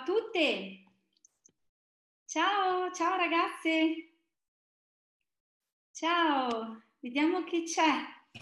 a tutte! Ciao, ciao ragazze! Ciao, vediamo chi c'è.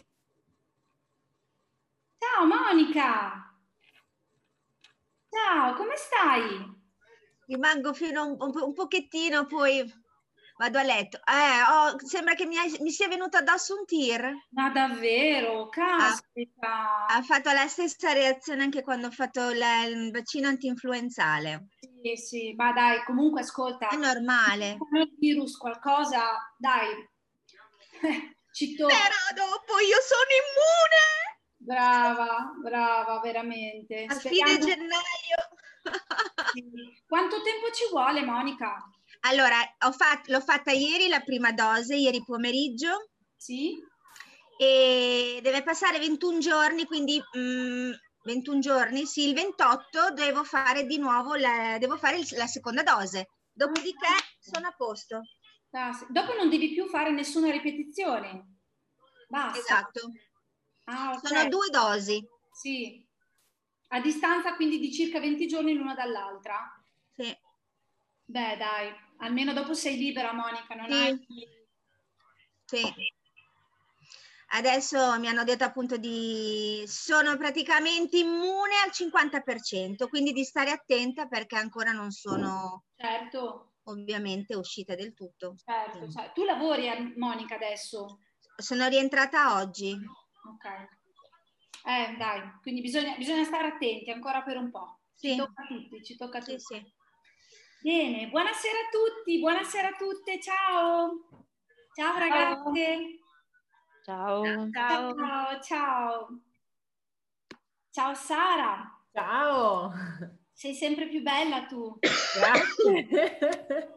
Ciao Monica! Ciao, come stai? Rimango fino a un pochettino, poi vado a letto. Sembra che mi sia venuto addosso un tir. Ma davvero? Ha, Caspita! ha fatto la stessa reazione anche quando ho fatto il vaccino antinfluenzale. Sì, sì, ma dai, comunque ascolta, È normale. il virus, qualcosa, dai, ci tocca. Però dopo io sono immune! Brava, brava, veramente. A fine Speriamo. gennaio. Sì. Quanto tempo ci vuole, Monica? Allora, l'ho fatta ieri la prima dose, ieri pomeriggio, Sì? e deve passare 21 giorni, quindi 21 giorni, sì, il 28 devo fare di nuovo devo fare la seconda dose. Dopodiché sono a posto. Dopo non devi più fare nessuna ripetizione. Basta. Esatto. Ah, Sono ok. 2 dosi. Sì. A distanza quindi di circa 20 giorni l'una dall'altra. Sì. Beh, dai, almeno dopo sei libera, Monica, non hai. Sì. Sì. Adesso mi hanno detto appunto sono praticamente immune al 50%, quindi di stare attenta perché ancora non sono Certo, ovviamente uscita del tutto. certo, Quindi. certo. Tu lavori, Monica, adesso? Sono rientrata oggi. Ok. Dai, quindi bisogna stare attenti ancora per un po'. Ci Sì, tocca a tutti, ci tocca a sì, tutti. sì. Bene, buonasera a tutti, buonasera a tutte, ciao. Ciao Ciao. ragazze. Ciao. Ciao, ciao. Ciao Sara. Ciao. Sei sempre più bella tu. Grazie.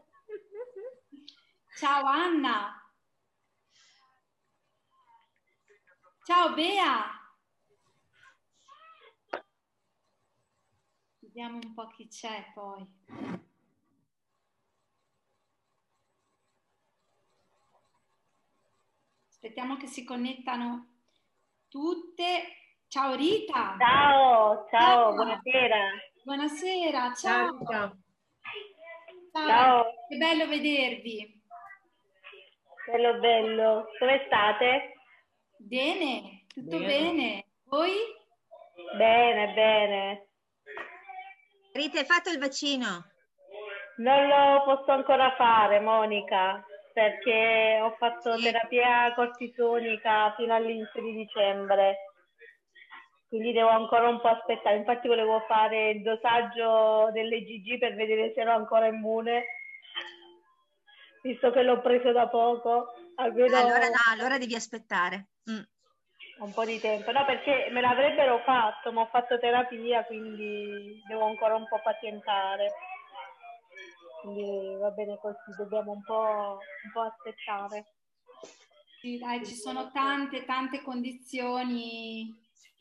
Ciao Anna. Ciao Bea. Vediamo un po' chi c'è poi. Aspettiamo che si connettano tutte. Ciao Rita. Ciao, ciao, Ciao. buonasera. Buonasera, Ciao ciao. Rita. Ciao Ciao, ragazzi, che bello vedervi. bello bello. Come state? Bene, tutto Bene. bene. Voi? Bene, bene. Rita, hai fatto il vaccino? Non lo posso ancora fare, Monica, perché ho fatto Sì. terapia cortisonica fino all'inizio di dicembre. Quindi devo ancora un po' aspettare. Infatti volevo fare il dosaggio dell'EGG per vedere se ero ancora immune, visto che l'ho preso da poco, Allora no, almeno allora devi aspettare. un po' di tempo. No, perché me l'avrebbero fatto, ma ho fatto terapia, quindi devo ancora un po' pazientare. Quindi va bene così, dobbiamo un po' aspettare. Sì, dai, ci sono tante condizioni.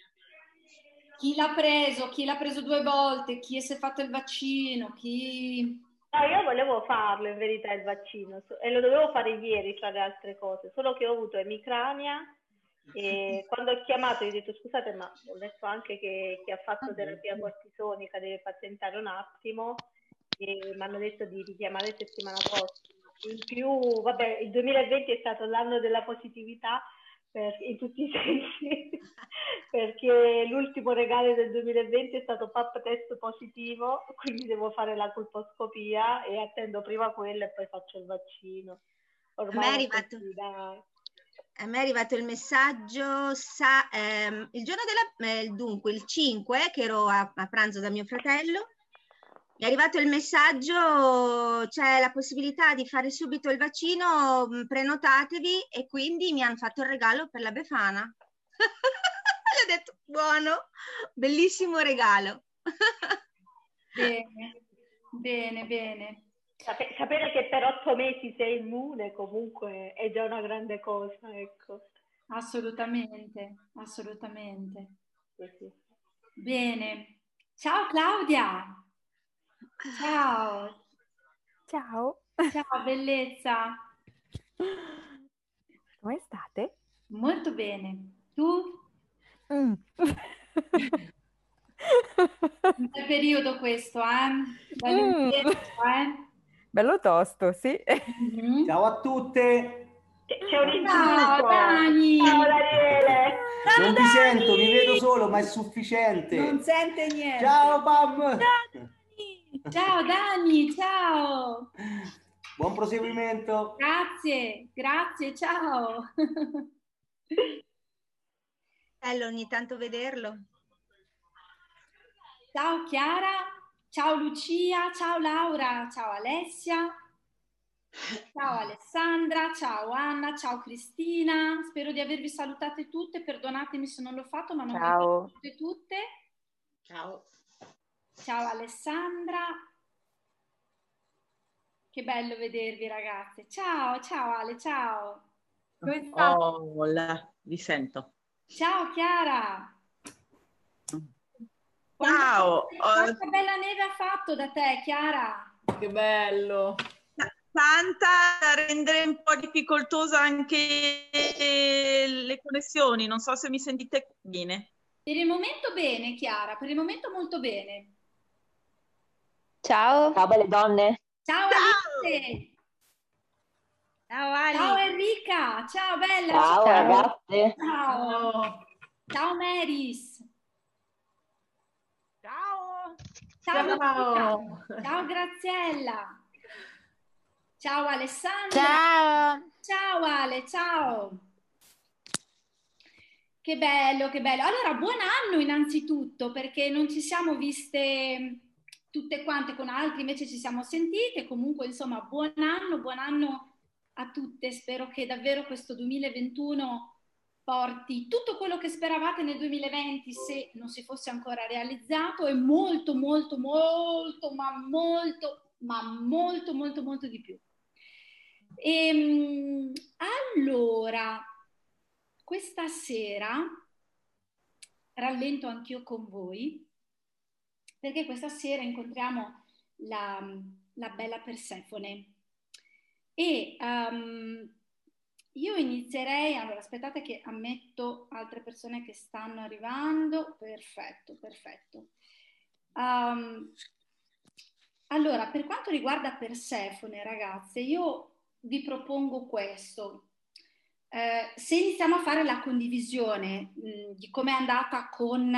Chi l'ha preso 2 volte, chi si è fatto il vaccino, chi. No, io volevo farlo in verità il vaccino e lo dovevo fare ieri tra le altre cose, solo che ho avuto emicrania e quando ho chiamato gli ho detto scusate ma ho detto anche che chi ha fatto terapia cortisonica deve pazientare un attimo e mi hanno detto di richiamare settimana prossima. In più, vabbè, il 2020 è stato l'anno della positività in tutti i sensi, perché l'ultimo regalo del 2020 è stato PAP test positivo, quindi devo fare la colposcopia e attendo prima quello e poi faccio il vaccino. A me è Ormai è arrivato, così, dai. a me è arrivato il messaggio il giorno dunque, il 5, che ero a pranzo da mio fratello, mi è arrivato il messaggio, c'è la possibilità di fare subito il vaccino, prenotatevi, e quindi mi hanno fatto il regalo per la Befana. Gli ho detto, buono, bellissimo regalo. Bene, bene, bene. Sapere che per 8 mesi sei immune comunque è già una grande cosa, ecco. Assolutamente, assolutamente. Sì, sì. Bene. Ciao Claudia. Ciao. Ciao. Ciao, bellezza. Come state? Molto bene. Tu? Mm. Un bel periodo questo, eh? Bello intenso, Bello tosto, sì. Mhm. Ciao a tutte. C'è un Ciao incidente. Dani! Ciao Daniele. Ciao, Non vi sento, vi Dani! vedo solo, ma è sufficiente. Non sente niente. Ciao Pam. Ciao Dani, ciao! Buon proseguimento. Grazie, grazie, ciao! Bello ogni tanto vederlo. Ciao Chiara, ciao Lucia, ciao Laura, ciao Alessia, ciao Alessandra, ciao Anna, ciao Cristina. Spero di avervi salutate tutte, perdonatemi se non l'ho fatto, ma non vi Ciao. vedo tutte tutte. Ciao. Ciao Alessandra. Che bello vedervi ragazze. Ciao, ciao Ale, ciao. Come stai? Vi sento. Ciao Chiara. Ciao. Quanta bella neve ha fatto da te, Chiara? Che bello. Tanta da rendere un po' difficoltosa anche le connessioni. Non so se mi sentite bene. Per il momento bene, Chiara, per il momento molto bene. Ciao. Ciao belle donne. Ciao Alice. Ciao Ali. Ciao Enrica. Ciao bella. Ciao ragazze. Ciao. Ciao. Ciao Meris. Ciao. Ciao. Ciao. Lucia. Ciao Graziella. Ciao Alessandra. Ciao. Ciao Ale, ciao. Che bello, che bello. Allora, buon anno innanzitutto, perché non ci siamo viste tutte quante con altri, invece ci siamo sentite. Comunque, insomma, buon anno a tutte. Spero che davvero questo 2021 porti tutto quello che speravate nel 2020, se non si fosse ancora realizzato, e molto, molto, molto, ma molto, molto, molto di più. Allora, questa sera rallento anch'io con voi, perché questa sera incontriamo la bella Persefone. E io inizierei, allora aspettate che ammetto altre persone che stanno arrivando, perfetto, perfetto. Allora, per quanto riguarda Persefone, ragazze, io vi propongo questo. Se iniziamo a fare la condivisione di come è andata con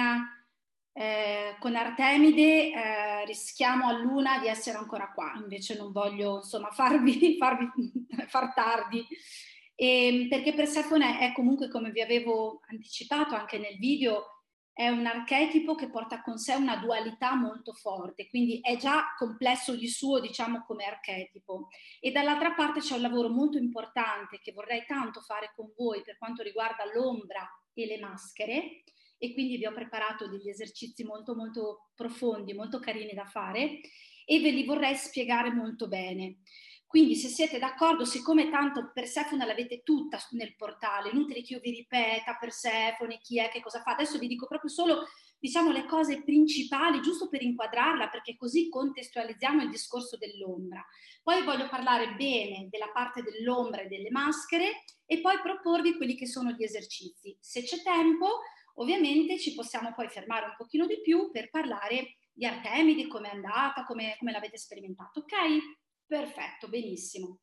Artemide, rischiamo a Luna di essere ancora qua, invece non voglio insomma farvi far tardi, perché Persefone è comunque, come vi avevo anticipato anche nel video, è un archetipo che porta con sé una dualità molto forte, quindi è già complesso di suo, diciamo, come archetipo. E dall'altra parte c'è un lavoro molto importante che vorrei tanto fare con voi per quanto riguarda l'ombra e le maschere, e quindi vi ho preparato degli esercizi molto molto profondi, molto carini da fare, e ve li vorrei spiegare molto bene. Quindi se siete d'accordo, siccome tanto Persefone l'avete tutta nel portale, inutile che io vi ripeta Persefone, chi è, che cosa fa, adesso vi dico proprio solo, diciamo, le cose principali, giusto per inquadrarla, perché così contestualizziamo il discorso dell'ombra. Poi voglio parlare bene della parte dell'ombra e delle maschere, e poi proporvi quelli che sono gli esercizi. Se c'è tempo, ovviamente ci possiamo poi fermare un pochino di più per parlare di Artemide, come è andata, come l'avete sperimentato, ok? Perfetto, benissimo.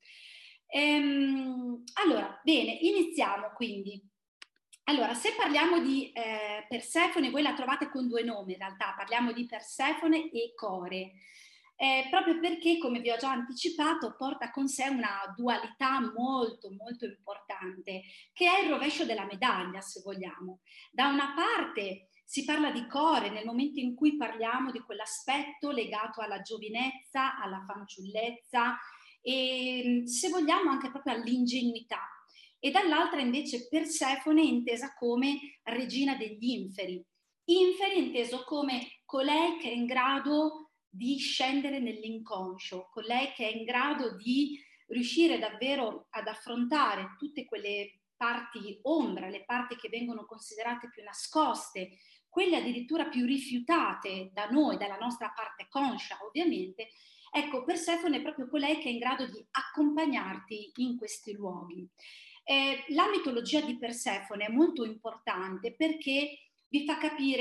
Allora, bene, iniziamo quindi. Allora, se parliamo di Persefone, voi la trovate con due nomi in realtà, parliamo di Persefone e Core, proprio perché, come vi ho già anticipato, porta con sé una dualità molto, molto importante, che è il rovescio della medaglia, se vogliamo. Da una parte si parla di Core nel momento in cui parliamo di quell'aspetto legato alla giovinezza, alla fanciullezza e, se vogliamo, anche proprio all'ingenuità. E dall'altra invece Persefone intesa come regina degli inferi. Inferi inteso come colei che è in grado di scendere nell'inconscio, colei che è in grado di riuscire davvero ad affrontare tutte quelle parti ombra, le parti che vengono considerate più nascoste, quelle addirittura più rifiutate da noi, dalla nostra parte conscia ovviamente. Ecco, Persefone è proprio colei che è in grado di accompagnarti in questi luoghi. La mitologia di Persefone è molto importante perché vi fa capire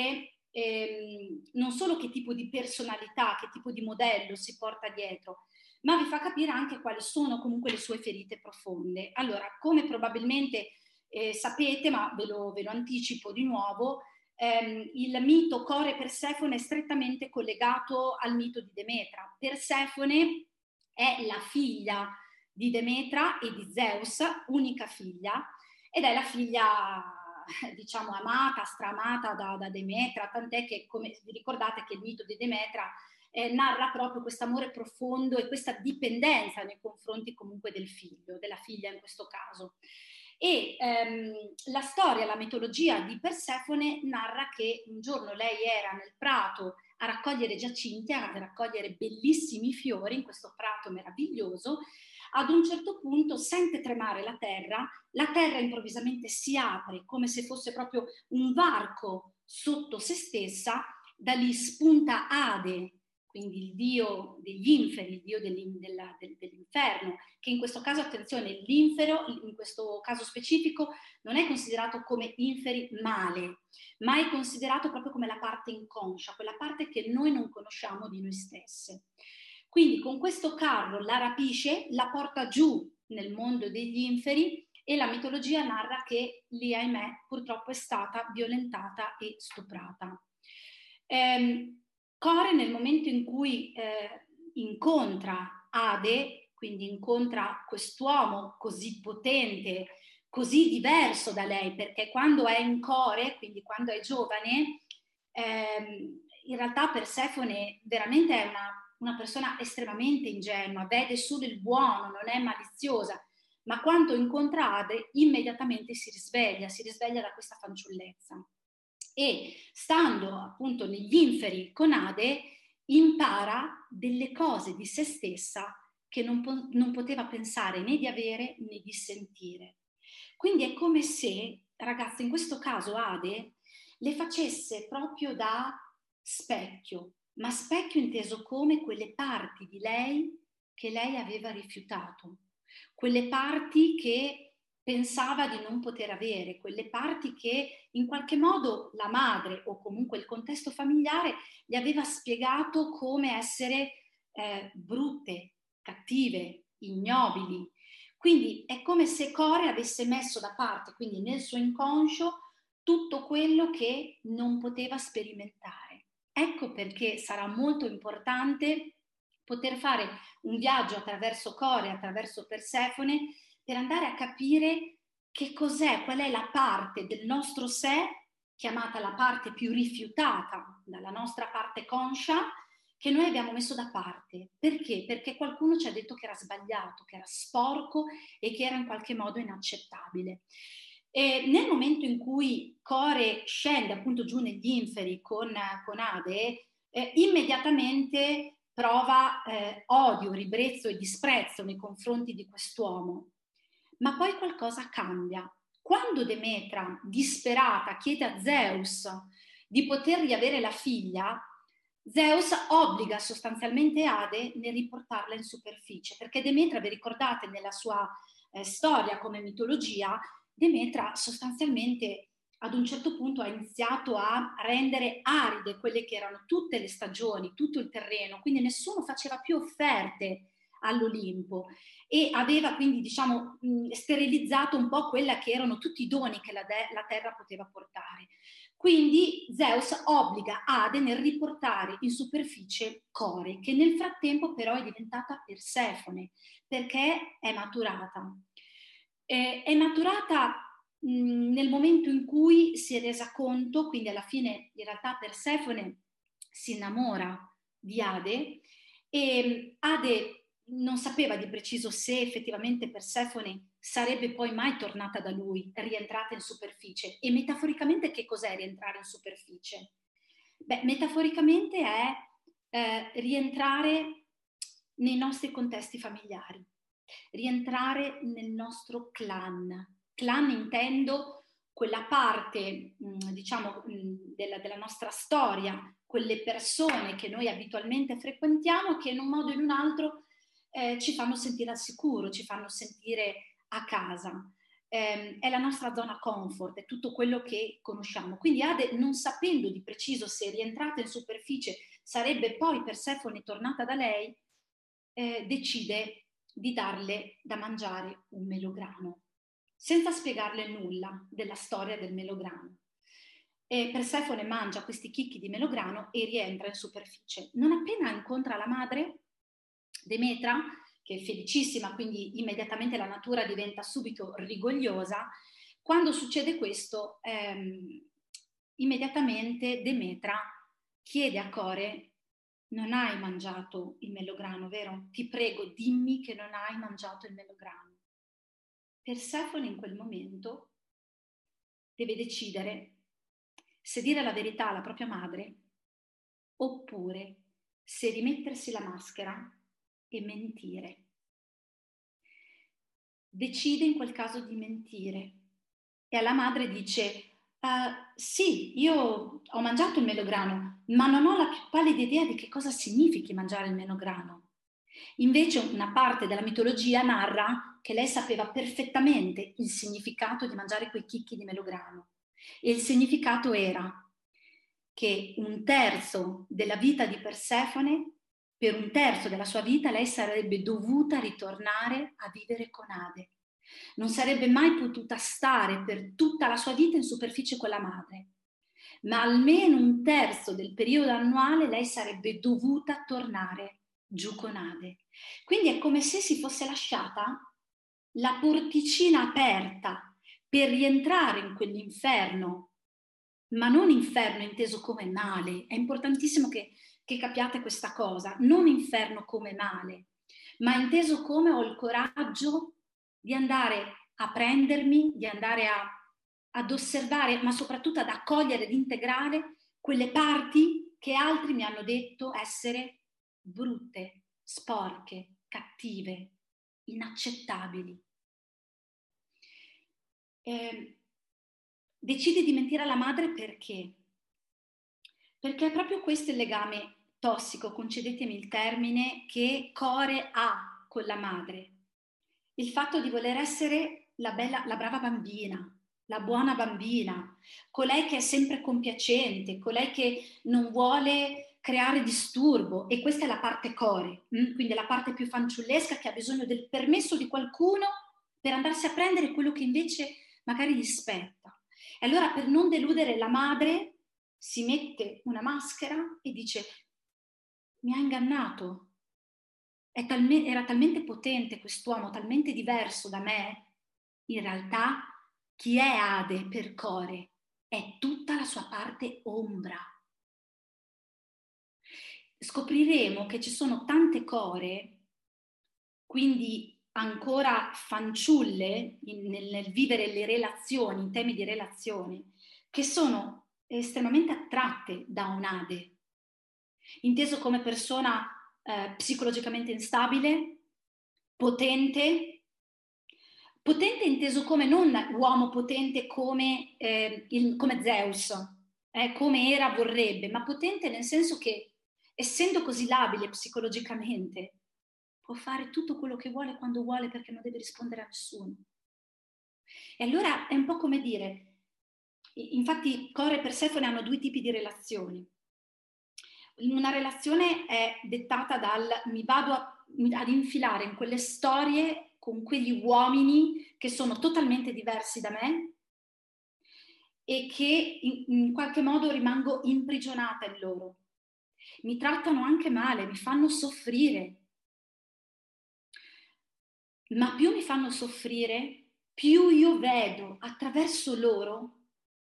non solo che tipo di personalità, che tipo di modello si porta dietro, ma vi fa capire anche quali sono comunque le sue ferite profonde. Allora, come probabilmente sapete, ma ve lo anticipo di nuovo, il mito Core Persefone è strettamente collegato al mito di Demetra. Persefone è la figlia di Demetra e di Zeus, unica figlia, ed è la figlia, diciamo, amata, stramata da Demetra, tant'è che, come vi ricordate, che il mito di Demetra narra proprio questo amore profondo e questa dipendenza nei confronti comunque del figlio, della figlia in questo caso. E la storia, la mitologia di Persefone narra che un giorno lei era nel prato a raccogliere giacinti, a raccogliere bellissimi fiori in questo prato meraviglioso. Ad un certo punto sente tremare la terra improvvisamente si apre come se fosse proprio un varco sotto se stessa, da lì spunta Ade, quindi il dio degli inferi, il dio dell'inferno, che in questo caso, attenzione, l'infero in questo caso specifico non è considerato come inferi male, ma è considerato proprio come la parte inconscia, quella parte che noi non conosciamo di noi stesse. Quindi con questo carro la rapisce, la porta giù nel mondo degli inferi e la mitologia narra che lì, ahimè, purtroppo è stata violentata e stuprata. Core, nel momento in cui incontra Ade, quindi incontra quest'uomo così potente, così diverso da lei, perché quando è in Core, quindi quando è giovane, in realtà Persefone veramente è una persona estremamente ingenua, vede solo il buono, non è maliziosa, ma quando incontra Ade immediatamente si risveglia da questa fanciullezza. E stando appunto negli inferi con Ade impara delle cose di se stessa che non poteva pensare né di avere né di sentire. Quindi è come se, ragazzi, in questo caso Ade le facesse proprio da specchio, ma specchio inteso come quelle parti di lei che lei aveva rifiutato, quelle parti che pensava di non poter avere, quelle parti che in qualche modo la madre o comunque il contesto familiare gli aveva spiegato come essere brutte, cattive, ignobili. Quindi è come se Core avesse messo da parte, quindi nel suo inconscio, tutto quello che non poteva sperimentare. Ecco perché sarà molto importante poter fare un viaggio attraverso Core, attraverso Persefone, per andare a capire che cos'è, qual è la parte del nostro sé, chiamata la parte più rifiutata dalla nostra parte conscia, che noi abbiamo messo da parte. Perché? Perché qualcuno ci ha detto che era sbagliato, che era sporco e che era in qualche modo inaccettabile. E nel momento in cui Core scende appunto giù negli inferi con Ade, immediatamente prova odio, ribrezzo e disprezzo nei confronti di quest'uomo. Ma poi qualcosa cambia. Quando Demetra, disperata, chiede a Zeus di potergli avere la figlia, Zeus obbliga sostanzialmente Ade nel riportarla in superficie, perché Demetra, vi ricordate nella sua storia come mitologia, Demetra sostanzialmente ad un certo punto ha iniziato a rendere aride quelle che erano tutte le stagioni, tutto il terreno, quindi nessuno faceva più offerte all'Olimpo e aveva quindi, diciamo, sterilizzato un po' quella che erano tutti i doni che la terra poteva portare. Quindi Zeus obbliga Ade nel riportare in superficie Core, che nel frattempo però è diventata Persefone, perché è maturata. È maturata nel momento in cui si è resa conto, quindi alla fine in realtà Persefone si innamora di Ade e Ade non sapeva di preciso se effettivamente Persefone sarebbe poi mai tornata da lui, rientrata in superficie. E metaforicamente che cos'è rientrare in superficie? Beh, metaforicamente è rientrare nei nostri contesti familiari, rientrare nel nostro clan. Clan intendo quella parte, diciamo, della nostra storia, quelle persone che noi abitualmente frequentiamo che in un modo o in un altro ci fanno sentire al sicuro, ci fanno sentire a casa. è la nostra zona comfort, è tutto quello che conosciamo. Quindi Ade, non sapendo di preciso se rientrata in superficie sarebbe poi Persefone tornata da lei, decide di darle da mangiare un melograno, senza spiegarle nulla della storia del melograno. E Persefone mangia questi chicchi di melograno e rientra in superficie. Non appena incontra la madre, Demetra, che è felicissima, quindi immediatamente la natura diventa subito rigogliosa, quando succede questo, immediatamente Demetra chiede a Core: non hai mangiato il melograno, vero? Ti prego, dimmi che non hai mangiato il melograno. Persefone in quel momento deve decidere se dire la verità alla propria madre oppure se rimettersi la maschera e mentire. Decide in quel caso di mentire e alla madre dice: sì, io ho mangiato il melograno, ma non ho la più pallida idea di che cosa significhi mangiare il melograno. Invece una parte della mitologia narra che lei sapeva perfettamente il significato di mangiare quei chicchi di melograno. E il significato era che un terzo della vita di Persefone, per un terzo della sua vita, lei sarebbe dovuta ritornare a vivere con Ade. Non sarebbe mai potuta stare per tutta la sua vita in superficie con la madre, ma almeno un terzo del periodo annuale lei sarebbe dovuta tornare giù con Ade. Quindi è come se si fosse lasciata la porticina aperta per rientrare in quell'inferno, ma non inferno inteso come male. È importantissimo che capiate questa cosa, non inferno come male, ma inteso come ho il coraggio di andare a prendermi, di andare ad osservare, ma soprattutto ad accogliere ed integrare quelle parti che altri mi hanno detto essere brutte, sporche, cattive, inaccettabili. Decide di mentire alla madre perché? Perché è proprio questo il legame tossico, concedetemi il termine, che Core ha con la madre. Il fatto di voler essere la brava bambina, la buona bambina, colei che è sempre compiacente, colei che non vuole creare disturbo, e questa è la parte Core, quindi è la parte più fanciullesca che ha bisogno del permesso di qualcuno per andarsi a prendere quello che invece magari gli spetta. E allora, per non deludere la madre, si mette una maschera e dice: mi ha ingannato, era talmente potente quest'uomo, talmente diverso da me. In realtà chi è Ade per Core è tutta la sua parte ombra. Scopriremo che ci sono tante Core, quindi ancora fanciulle nel vivere le relazioni, in temi di relazioni, che sono estremamente attratte da un Ade, inteso come persona psicologicamente instabile, potente inteso come non uomo potente come Zeus, come Era vorrebbe, ma potente nel senso che, essendo così labile psicologicamente, può fare tutto quello che vuole quando vuole, perché non deve rispondere a nessuno. E allora è un po' come dire, infatti Core e Persefone hanno due tipi di relazioni. Una relazione è dettata dal mi vado ad infilare in quelle storie con quegli uomini che sono totalmente diversi da me e che in qualche modo rimango imprigionata in loro. Mi trattano anche male, mi fanno soffrire. Ma più mi fanno soffrire, più io vedo attraverso loro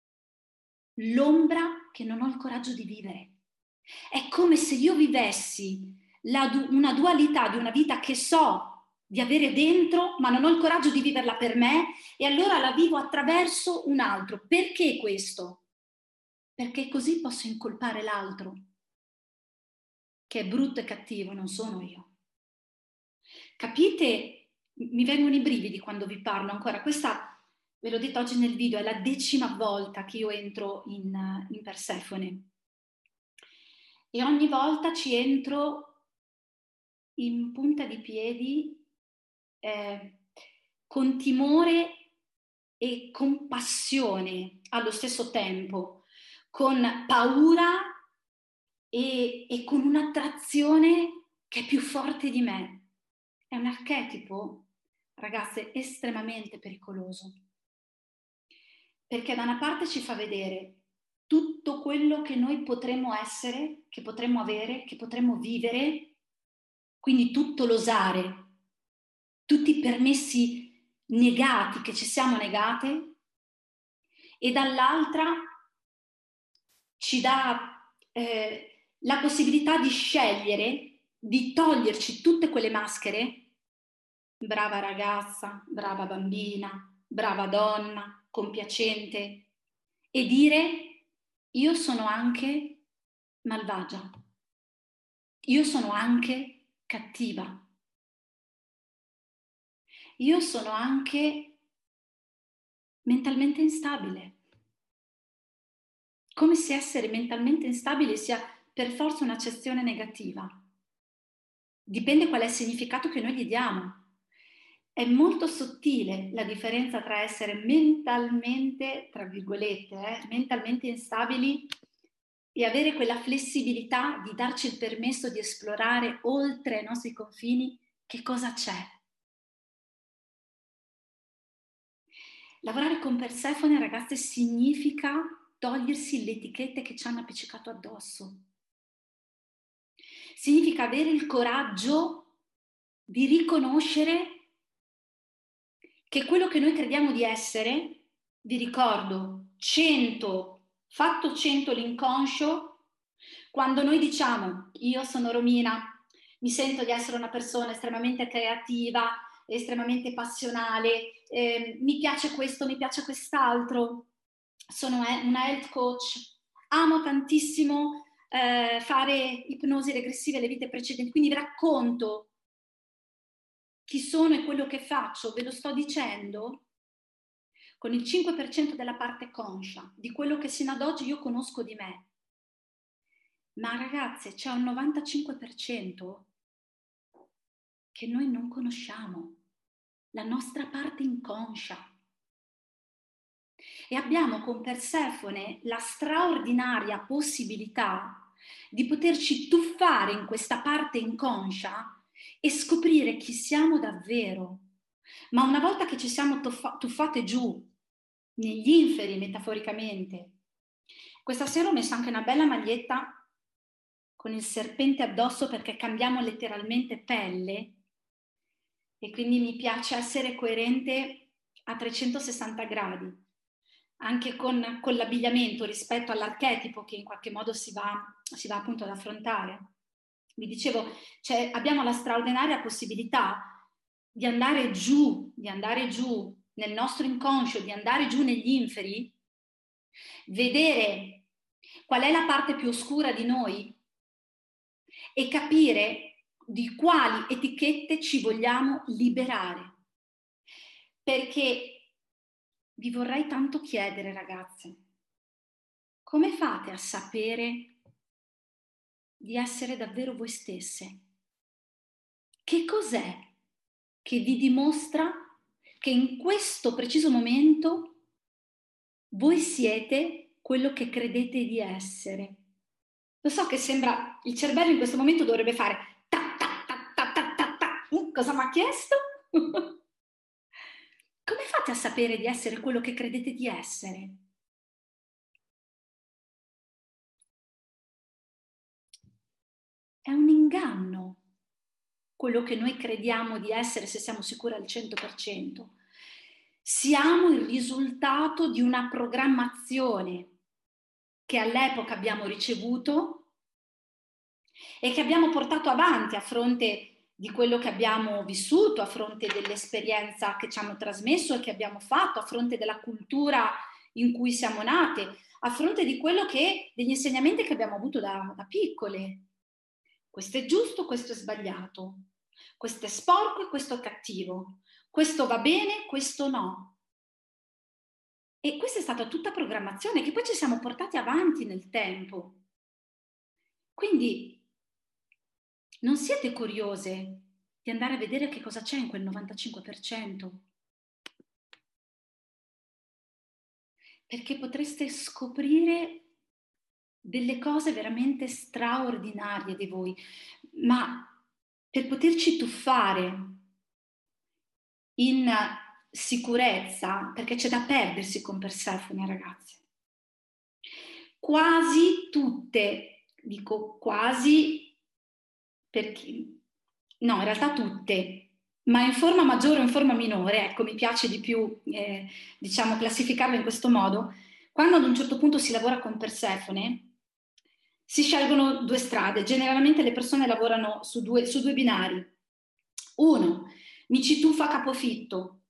l'ombra che non ho il coraggio di vivere. È come se io vivessi una dualità di una vita che so di avere dentro, ma non ho il coraggio di viverla per me, e allora la vivo attraverso un altro. Perché questo? Perché così posso incolpare l'altro, che è brutto e cattivo, non sono io. Capite? Mi vengono i brividi quando vi parlo ancora. Questa, ve l'ho detto oggi nel video, è la 10ª volta che io entro in Persefone. E ogni volta ci entro in punta di piedi, con timore e compassione allo stesso tempo, con paura e con un'attrazione che è più forte di me. È un archetipo, ragazze, estremamente pericoloso, perché da una parte ci fa vedere tutto quello che noi potremmo essere, che potremmo avere, che potremmo vivere, quindi tutto l'osare, tutti i permessi negati che ci siamo negate, e dall'altra ci dà la possibilità di scegliere, di toglierci tutte quelle maschere, brava ragazza, brava bambina, brava donna, compiacente, e dire: io sono anche malvagia, io sono anche cattiva, io sono anche mentalmente instabile. Come se essere mentalmente instabile sia per forza un'accezione negativa. Dipende qual è il significato che noi gli diamo. È molto sottile la differenza tra essere mentalmente, tra virgolette, mentalmente instabili e avere quella flessibilità di darci il permesso di esplorare oltre i nostri confini che cosa c'è. Lavorare con Persefone, ragazze, significa togliersi le etichette che ci hanno appiccicato addosso. Significa avere il coraggio di riconoscere che quello che noi crediamo di essere, vi ricordo, 100, fatto 100 l'inconscio, quando noi diciamo: io sono Romina, mi sento di essere una persona estremamente creativa, estremamente passionale, mi piace questo, mi piace quest'altro, sono una health coach, amo tantissimo fare ipnosi regressive alle vite precedenti, quindi vi racconto chi sono e quello che faccio, ve lo sto dicendo con il 5% della parte conscia di quello che sino ad oggi io conosco di me. Ma ragazze, c'è un 95% che noi non conosciamo, la nostra parte inconscia. E abbiamo con Persefone la straordinaria possibilità di poterci tuffare in questa parte inconscia e scoprire chi siamo davvero. Ma una volta che ci siamo tuffate giù, negli inferi metaforicamente, questa sera ho messo anche una bella maglietta con il serpente addosso perché cambiamo letteralmente pelle e quindi mi piace essere coerente a 360 gradi, anche con l'abbigliamento rispetto all'archetipo che in qualche modo si va appunto ad affrontare. Vi dicevo, abbiamo la straordinaria possibilità di andare giù nel nostro inconscio, di andare giù negli inferi, vedere qual è la parte più oscura di noi e capire di quali etichette ci vogliamo liberare. Perché vi vorrei tanto chiedere, ragazze, come fate a sapere di essere davvero voi stesse? Che cos'è che vi dimostra che in questo preciso momento voi siete quello che credete di essere? Lo so che sembra, il cervello in questo momento dovrebbe fare ta ta ta ta ta ta ta. Cosa mi ha chiesto? Come fate a sapere di essere quello che credete di essere? È un inganno quello che noi crediamo di essere se siamo sicuri al 100%. Siamo il risultato di una programmazione che all'epoca abbiamo ricevuto e che abbiamo portato avanti a fronte di quello che abbiamo vissuto, a fronte dell'esperienza che ci hanno trasmesso e che abbiamo fatto, a fronte della cultura in cui siamo nate, a fronte di quello degli insegnamenti che abbiamo avuto da piccole. Questo è giusto, questo è sbagliato, questo è sporco e questo è cattivo, questo va bene, questo no. E questa è stata tutta programmazione che poi ci siamo portati avanti nel tempo. Quindi non siete curiose di andare a vedere che cosa c'è in quel 95%? perché potreste scoprire delle cose veramente straordinarie di voi, ma per poterci tuffare in sicurezza, perché c'è da perdersi con Persefone, ragazzi. Quasi tutte, dico quasi perché, no, in realtà tutte, ma in forma maggiore o in forma minore, ecco, mi piace di più, diciamo, classificarlo in questo modo. Quando ad un certo punto si lavora con Persefone, si scelgono due strade. Generalmente le persone lavorano su due binari. Uno, mi ci tuffa a capofitto,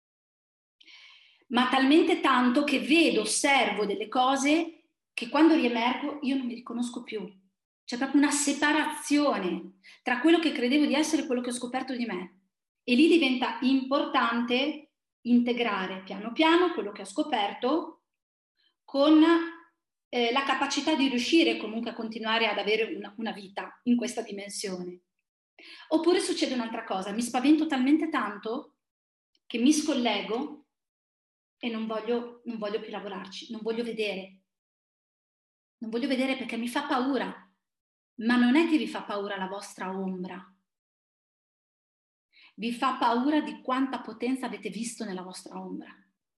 ma talmente tanto che vedo, osservo delle cose che quando riemergo io non mi riconosco più. C'è proprio una separazione tra quello che credevo di essere e quello che ho scoperto di me. E lì diventa importante integrare piano piano quello che ho scoperto con la capacità di riuscire comunque a continuare ad avere una vita in questa dimensione. Oppure succede un'altra cosa, mi spavento talmente tanto che mi scollego e non voglio più lavorarci, non voglio vedere. Non voglio vedere perché mi fa paura, ma non è che vi fa paura la vostra ombra. Vi fa paura di quanta potenza avete visto nella vostra ombra.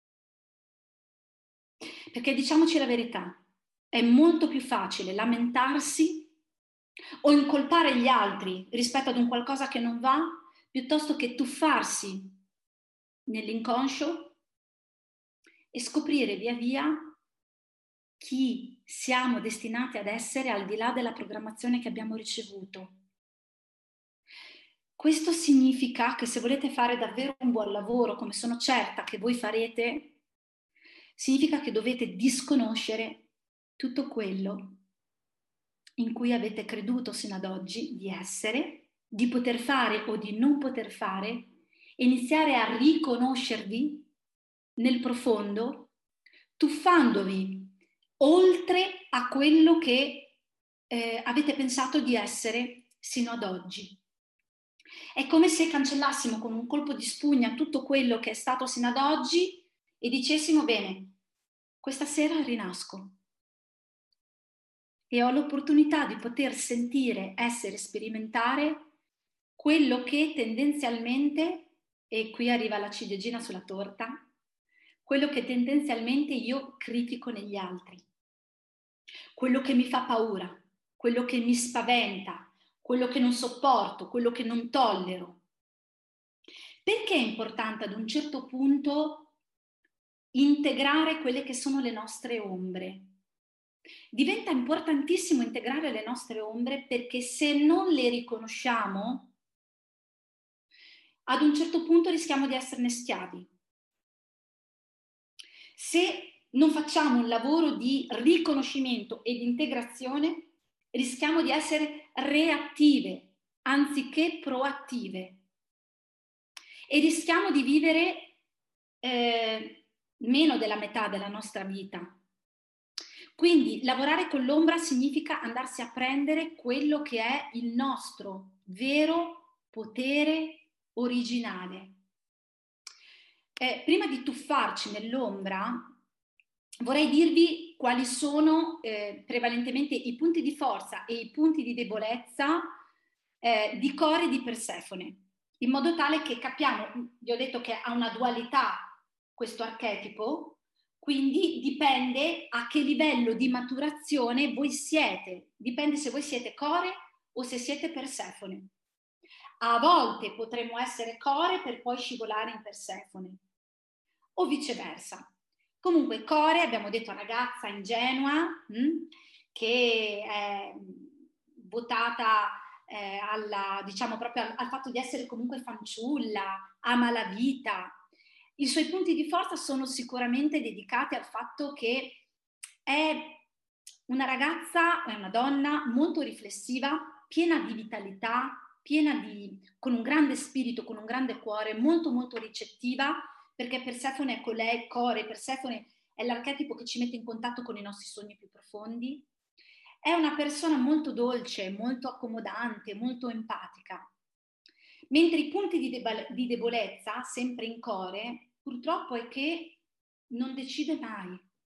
Perché diciamoci la verità, è molto più facile lamentarsi o incolpare gli altri rispetto ad un qualcosa che non va, piuttosto che tuffarsi nell'inconscio e scoprire via via chi siamo destinati ad essere al di là della programmazione che abbiamo ricevuto. Questo significa che se volete fare davvero un buon lavoro, come sono certa che voi farete, significa che dovete disconoscere tutto quello in cui avete creduto sino ad oggi di essere, di poter fare o di non poter fare, e iniziare a riconoscervi nel profondo, tuffandovi oltre a quello che avete pensato di essere sino ad oggi. È come se cancellassimo con un colpo di spugna tutto quello che è stato sino ad oggi e dicessimo: bene, questa sera rinasco e ho l'opportunità di poter sentire, essere, sperimentare quello che tendenzialmente, e qui arriva la ciliegina sulla torta, quello che tendenzialmente io critico negli altri, quello che mi fa paura, quello che mi spaventa, quello che non sopporto, quello che non tollero. Perché è importante ad un certo punto integrare quelle che sono le nostre ombre? Diventa importantissimo integrare le nostre ombre perché se non le riconosciamo, ad un certo punto rischiamo di esserne schiavi. Se non facciamo un lavoro di riconoscimento e di integrazione, rischiamo di essere reattive anziché proattive e rischiamo di vivere meno della metà della nostra vita. Quindi lavorare con l'ombra significa andarsi a prendere quello che è il nostro vero potere originale. Prima di tuffarci nell'ombra, vorrei dirvi quali sono prevalentemente i punti di forza e i punti di debolezza di Core e di Persefone, in modo tale che capiamo, vi ho detto che ha una dualità questo archetipo, quindi dipende a che livello di maturazione voi siete, dipende se voi siete Core o se siete Persefone. A volte potremmo essere Core per poi scivolare in Persefone, o viceversa. Comunque Core, abbiamo detto, ragazza ingenua, che è votata diciamo proprio al fatto di essere comunque fanciulla, ama la vita. I suoi punti di forza sono sicuramente dedicati al fatto che è una ragazza, è una donna molto riflessiva, piena di vitalità, con un grande spirito, con un grande cuore, molto molto ricettiva, perché Persefone è colei, Core, Persefone è l'archetipo che ci mette in contatto con i nostri sogni più profondi. È una persona molto dolce, molto accomodante, molto empatica. Mentre i punti di debolezza, sempre in Core, purtroppo è che non decide mai.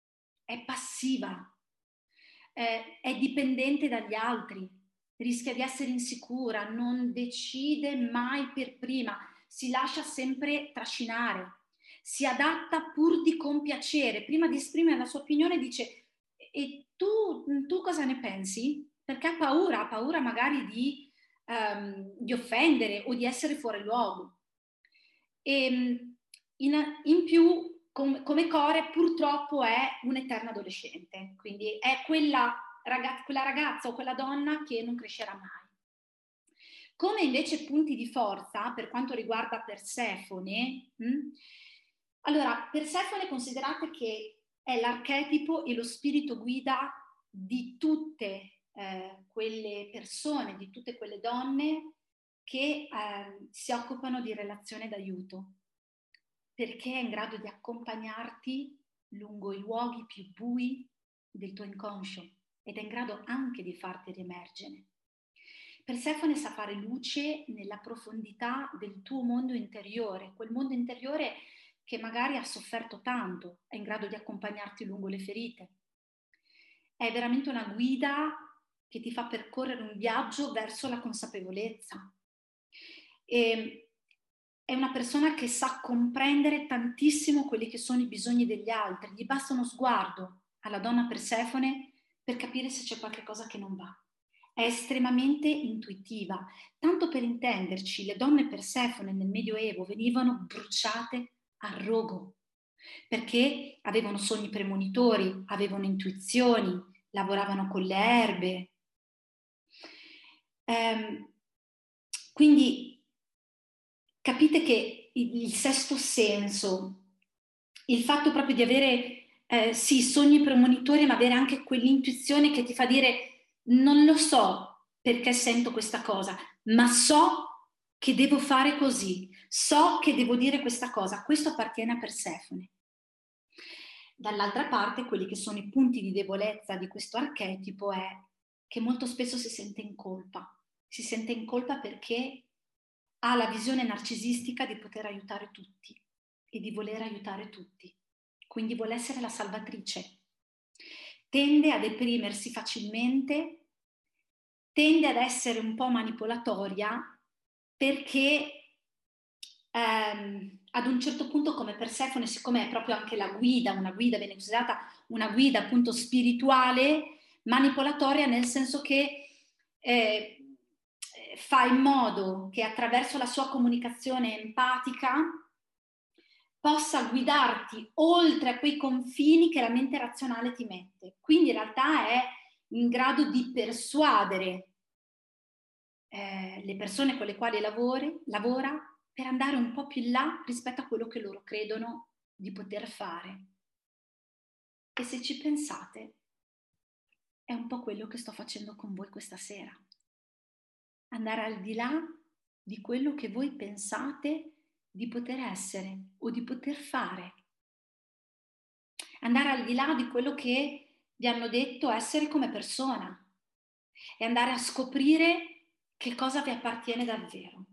è passiva, è dipendente dagli altri, rischia di essere insicura, non decide mai per prima, si lascia sempre trascinare, si adatta pur di compiacere. Prima di esprimere la sua opinione dice: e tu cosa ne pensi? Perché ha paura magari di offendere o di essere fuori luogo. E in più, come Core, purtroppo è un'eterna adolescente, quindi è quella ragazza o quella donna che non crescerà mai. Come invece punti di forza per quanto riguarda Persefone, allora Persefone considerate che è l'archetipo e lo spirito guida di tutte quelle persone, di tutte quelle donne che si occupano di relazione d'aiuto, perché è in grado di accompagnarti lungo i luoghi più bui del tuo inconscio ed è in grado anche di farti riemergere. Persefone sa fare luce nella profondità del tuo mondo interiore, quel mondo interiore che magari ha sofferto tanto, è in grado di accompagnarti lungo le ferite. È veramente una guida che ti fa percorrere un viaggio verso la consapevolezza. E è una persona che sa comprendere tantissimo quelli che sono i bisogni degli altri. Gli basta uno sguardo alla donna Persefone per capire se c'è qualche cosa che non va. È estremamente intuitiva. Tanto per intenderci, le donne Persefone nel Medioevo venivano bruciate a rogo perché avevano sogni premonitori, avevano intuizioni, lavoravano con le erbe. Quindi capite che il sesto senso, il fatto proprio di avere sì, sogni premonitori, ma avere anche quell'intuizione che ti fa dire: non lo so perché sento questa cosa, ma so che devo fare così, so che devo dire questa cosa. Questo appartiene a Persefone. Dall'altra parte, quelli che sono i punti di debolezza di questo archetipo è che molto spesso si sente in colpa. Si sente in colpa perché ha la visione narcisistica di poter aiutare tutti e di voler aiutare tutti. Quindi vuole essere la salvatrice. Tende a deprimersi facilmente, tende ad essere un po' manipolatoria perché ad un certo punto, come Persefone, siccome è proprio anche la guida, una guida, viene considerata una guida appunto spirituale, manipolatoria nel senso che fa in modo che attraverso la sua comunicazione empatica possa guidarti oltre a quei confini che la mente razionale ti mette. Quindi in realtà è in grado di persuadere le persone con le quali lavora per andare un po' più in là rispetto a quello che loro credono di poter fare. E se ci pensate, è un po' quello che sto facendo con voi questa sera. Andare al di là di quello che voi pensate di poter essere o di poter fare. Andare al di là di quello che vi hanno detto essere come persona e andare a scoprire che cosa vi appartiene davvero.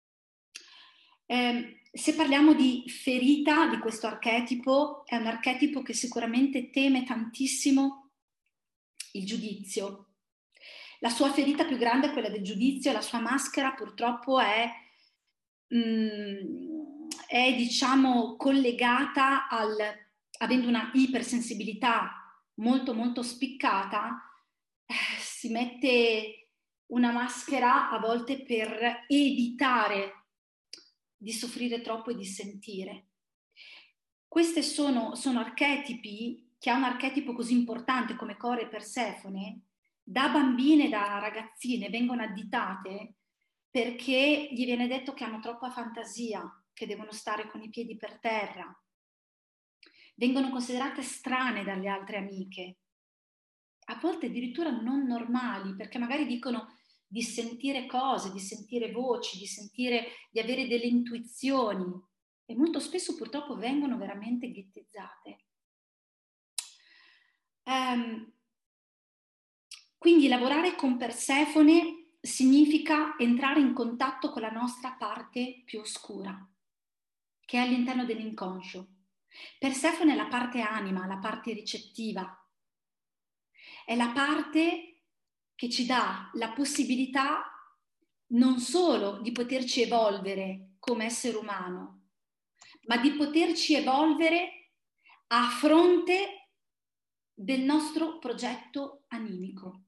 Se parliamo di ferita di questo archetipo, è un archetipo che sicuramente teme tantissimo il giudizio. La sua ferita più grande è quella del giudizio, la sua maschera purtroppo è diciamo collegata avendo una ipersensibilità molto molto spiccata, si mette una maschera a volte per evitare di soffrire troppo e di sentire. Questi sono archetipi che ha un archetipo così importante come Core e Persefone, da bambine e da ragazzine vengono additate perché gli viene detto che hanno troppa fantasia, che devono stare con i piedi per terra. Vengono considerate strane dalle altre amiche, a volte addirittura non normali, perché magari dicono di sentire cose, di sentire voci, di avere delle intuizioni e molto spesso purtroppo vengono veramente ghettizzate. Quindi lavorare con Persefone significa entrare in contatto con la nostra parte più oscura, che è all'interno dell'inconscio. Persefone è la parte anima, la parte ricettiva, è la parte che ci dà la possibilità non solo di poterci evolvere come essere umano, ma di poterci evolvere a fronte del nostro progetto animico.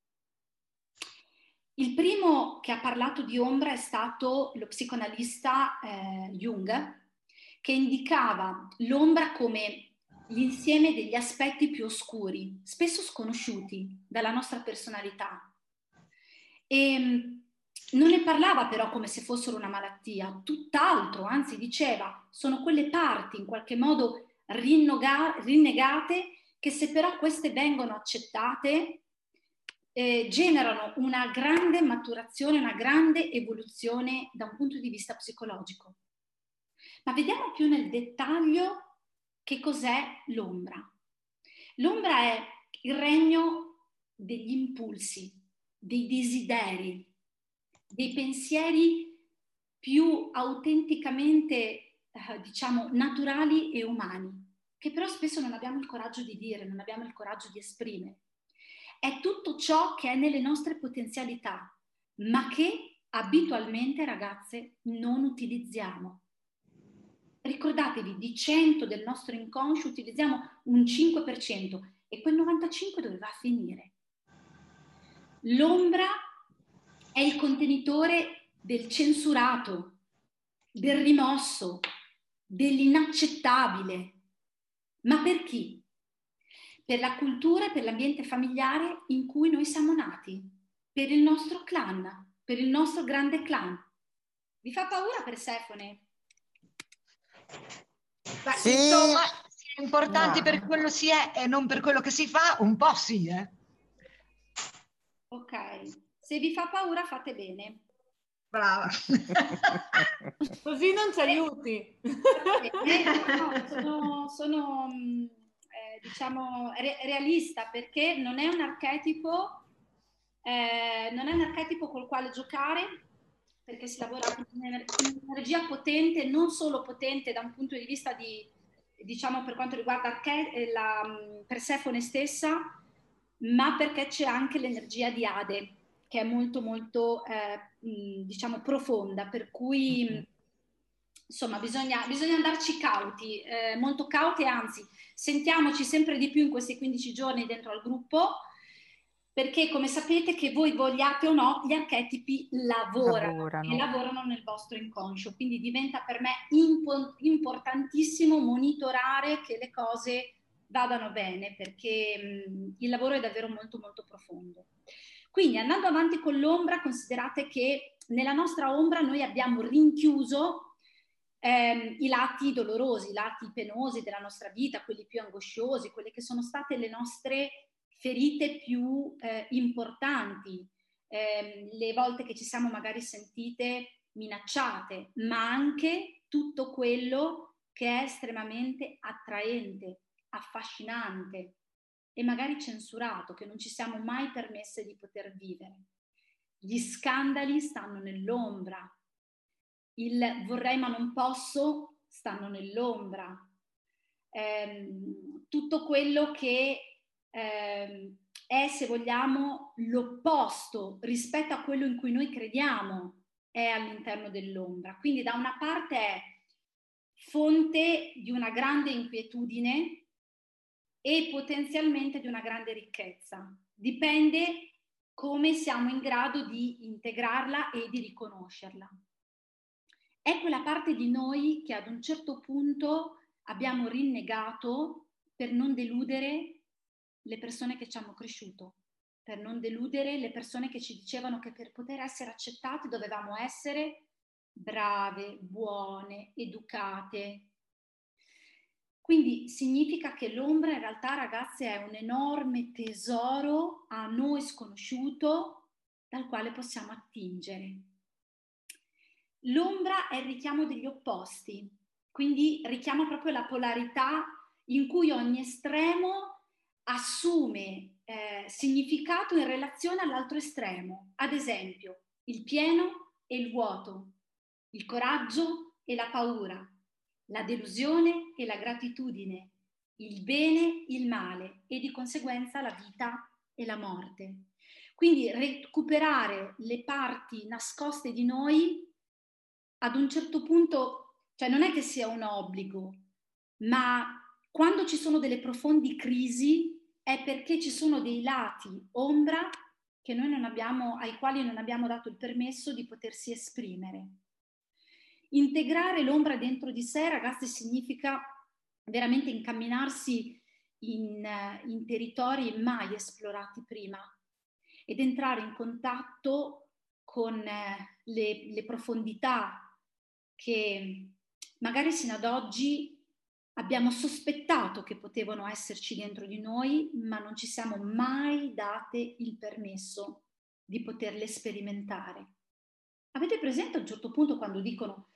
Il primo che ha parlato di ombra è stato lo psicoanalista Jung, che indicava l'ombra come l'insieme degli aspetti più oscuri, spesso sconosciuti dalla nostra personalità. E non ne parlava però come se fossero una malattia, tutt'altro, anzi diceva, sono quelle parti in qualche modo rinnegate che se però queste vengono accettate generano una grande maturazione, una grande evoluzione da un punto di vista psicologico. Ma vediamo più nel dettaglio che cos'è l'ombra. L'ombra è il regno degli impulsi, dei desideri, dei pensieri più autenticamente, diciamo, naturali e umani, che però spesso non abbiamo il coraggio di dire, non abbiamo il coraggio di esprimere. È tutto ciò che è nelle nostre potenzialità, ma che abitualmente, ragazze, non utilizziamo. Ricordatevi, di 100 del nostro inconscio utilizziamo un 5% e quel 95% dove va a finire? L'ombra è il contenitore del censurato, del rimosso, dell'inaccettabile. Ma per chi? Per la cultura e per l'ambiente familiare in cui noi siamo nati, per il nostro clan, per il nostro grande clan. Vi fa paura Persefone? Beh, sì. Insomma, si è importanti per quello si è e non per quello che si fa, un po' sì, Ok, se vi fa paura fate bene. Brava. Così non ci aiuti. No, sono diciamo realista, perché non è un archetipo col quale giocare, perché si lavora con un'energia potente, non solo potente da un punto di vista di, diciamo, per quanto riguarda la Persefone stessa, ma perché c'è anche l'energia di Ade, che è molto molto diciamo profonda, per cui insomma bisogna andarci cauti, molto cauti, anzi sentiamoci sempre di più in questi 15 giorni dentro al gruppo, perché come sapete, che voi vogliate o no, gli archetipi lavorano e lavorano nel vostro inconscio, quindi diventa per me importantissimo monitorare che le cose vadano bene, perché il lavoro è davvero molto molto profondo. Quindi andando avanti con l'ombra, considerate che nella nostra ombra noi abbiamo rinchiuso i lati dolorosi, i lati penosi della nostra vita, quelli più angosciosi, quelle che sono state le nostre ferite più importanti, le volte che ci siamo magari sentite minacciate, ma anche tutto quello che è estremamente attraente, affascinante e magari censurato, che non ci siamo mai permesse di poter vivere. Gli scandali stanno nell'ombra, il vorrei ma non posso stanno nell'ombra, tutto quello che è, se vogliamo, l'opposto rispetto a quello in cui noi crediamo è all'interno dell'ombra. Quindi da una parte è fonte di una grande inquietudine e potenzialmente di una grande ricchezza. Dipende come siamo in grado di integrarla e di riconoscerla. È quella parte di noi che ad un certo punto abbiamo rinnegato per non deludere le persone che ci hanno cresciuto, per non deludere le persone che ci dicevano che per poter essere accettati dovevamo essere brave, buone, educate. Quindi significa che l'ombra in realtà, ragazze, è un enorme tesoro a noi sconosciuto dal quale possiamo attingere. L'ombra è il richiamo degli opposti, quindi richiama proprio la polarità in cui ogni estremo assume significato in relazione all'altro estremo. Ad esempio, il pieno e il vuoto, il coraggio e la paura, la delusione e la gratitudine, il bene, il male e di conseguenza la vita e la morte. Quindi recuperare le parti nascoste di noi ad un certo punto, cioè non è che sia un obbligo, ma quando ci sono delle profonde crisi è perché ci sono dei lati ombra che noi non abbiamo, ai quali non abbiamo dato il permesso di potersi esprimere. Integrare l'ombra dentro di sé, ragazzi, significa veramente incamminarsi in territori mai esplorati prima ed entrare in contatto con le profondità che magari sino ad oggi abbiamo sospettato che potevano esserci dentro di noi, ma non ci siamo mai date il permesso di poterle sperimentare. Avete presente a un certo punto quando dicono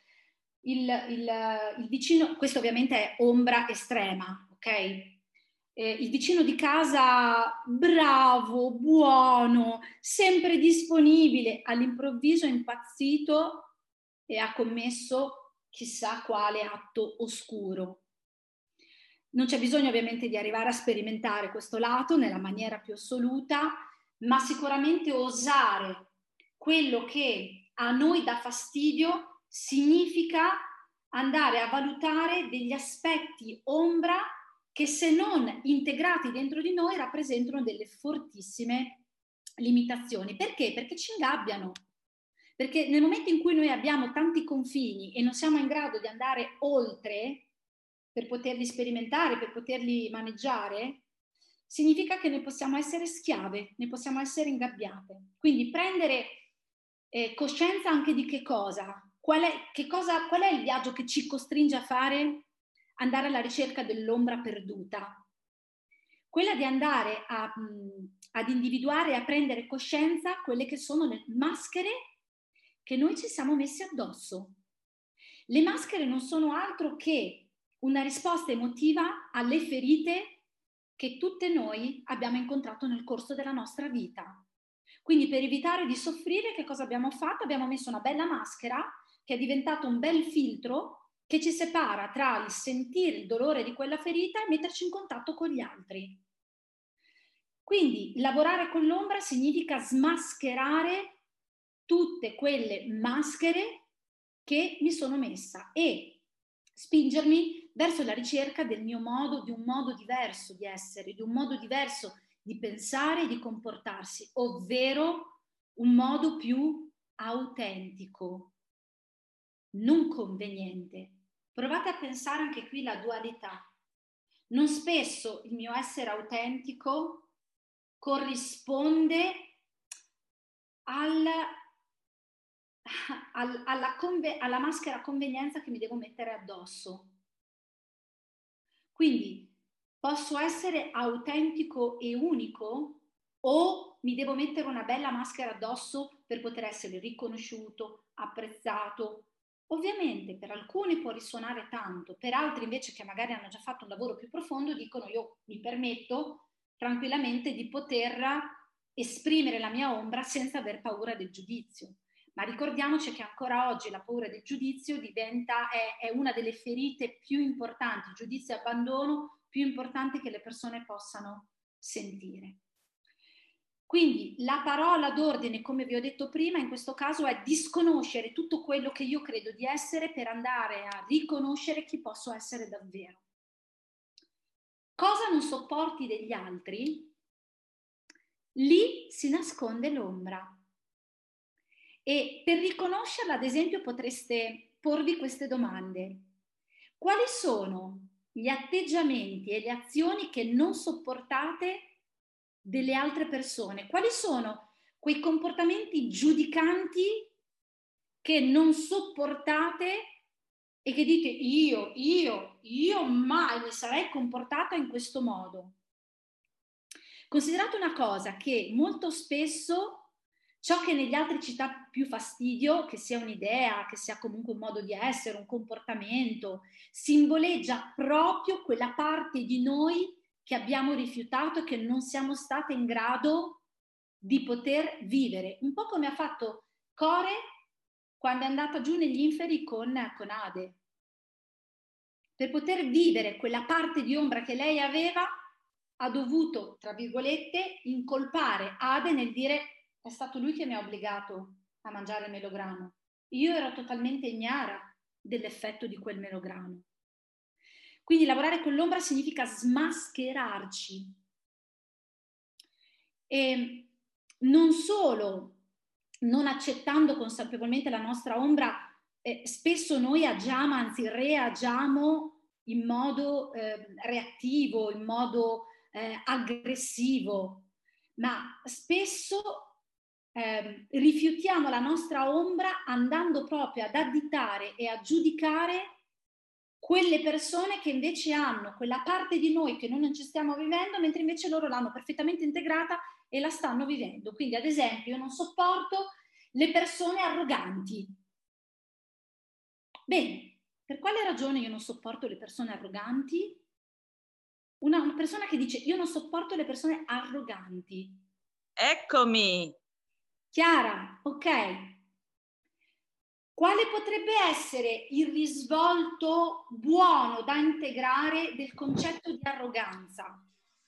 il vicino, questo ovviamente è ombra estrema, ok? Il vicino di casa bravo, buono, sempre disponibile, all'improvviso è impazzito e ha commesso chissà quale atto oscuro. Non c'è bisogno ovviamente di arrivare a sperimentare questo lato nella maniera più assoluta, ma sicuramente osare quello che a noi dà fastidio significa andare a valutare degli aspetti ombra che, se non integrati dentro di noi, rappresentano delle fortissime limitazioni. Perché? Perché ci ingabbiano. Perché nel momento in cui noi abbiamo tanti confini e non siamo in grado di andare oltre per poterli sperimentare, per poterli maneggiare, significa che ne possiamo essere schiave, ne possiamo essere ingabbiate. Quindi prendere coscienza anche di che cosa? Qual è il viaggio che ci costringe a fare? Andare alla ricerca dell'ombra perduta. Quella di andare ad individuare e a prendere coscienza quelle che sono le maschere che noi ci siamo messi addosso. Le maschere non sono altro che una risposta emotiva alle ferite che tutte noi abbiamo incontrato nel corso della nostra vita. Quindi per evitare di soffrire, che cosa abbiamo fatto? Abbiamo messo una bella maschera che è diventato un bel filtro che ci separa tra il sentire il dolore di quella ferita e metterci in contatto con gli altri. Quindi lavorare con l'ombra significa smascherare tutte quelle maschere che mi sono messa e spingermi verso la ricerca del mio modo, di un modo diverso di essere, di un modo diverso di pensare e di comportarsi, ovvero un modo più autentico, non conveniente. Provate a pensare anche qui la dualità. Non spesso il mio essere autentico corrisponde alla maschera convenienza che mi devo mettere addosso. Quindi posso essere autentico e unico o mi devo mettere una bella maschera addosso per poter essere riconosciuto, apprezzato. Ovviamente per alcuni può risuonare tanto, per altri invece che magari hanno già fatto un lavoro più profondo dicono io mi permetto tranquillamente di poter esprimere la mia ombra senza aver paura del giudizio. Ma ricordiamoci che ancora oggi la paura del giudizio è una delle ferite più importanti, giudizio e abbandono più importanti che le persone possano sentire. Quindi la parola d'ordine, come vi ho detto prima, in questo caso è disconoscere tutto quello che io credo di essere per andare a riconoscere chi posso essere davvero. Cosa non sopporti degli altri? Lì si nasconde l'ombra. E per riconoscerla, ad esempio, potreste porvi queste domande. Quali sono gli atteggiamenti e le azioni che non sopportate delle altre persone? Quali sono quei comportamenti giudicanti che non sopportate e che dite io mai mi sarei comportata in questo modo? Considerate una cosa, che molto spesso ciò che negli altri ci dà più fastidio, che sia un'idea, che sia comunque un modo di essere, un comportamento, simboleggia proprio quella parte di noi che abbiamo rifiutato e che non siamo state in grado di poter vivere. Un po' come ha fatto Core quando è andata giù negli inferi con Ade. Per poter vivere quella parte di ombra che lei aveva, ha dovuto, tra virgolette, incolpare Ade nel dire è stato lui che mi ha obbligato a mangiare il melograno. Io ero totalmente ignara dell'effetto di quel melograno. Quindi lavorare con l'ombra significa smascherarci. E non solo non accettando consapevolmente la nostra ombra, spesso noi agiamo, anzi reagiamo in modo reattivo, in modo aggressivo, ma spesso rifiutiamo la nostra ombra andando proprio ad additare e a giudicare quelle persone che invece hanno quella parte di noi che noi non ci stiamo vivendo, mentre invece loro l'hanno perfettamente integrata e la stanno vivendo. Quindi, ad esempio, io non sopporto le persone arroganti. Bene, per quale ragione io non sopporto le persone arroganti? Una persona che dice io non sopporto le persone arroganti. Eccomi. Chiara, ok. Quale potrebbe essere il risvolto buono da integrare del concetto di arroganza?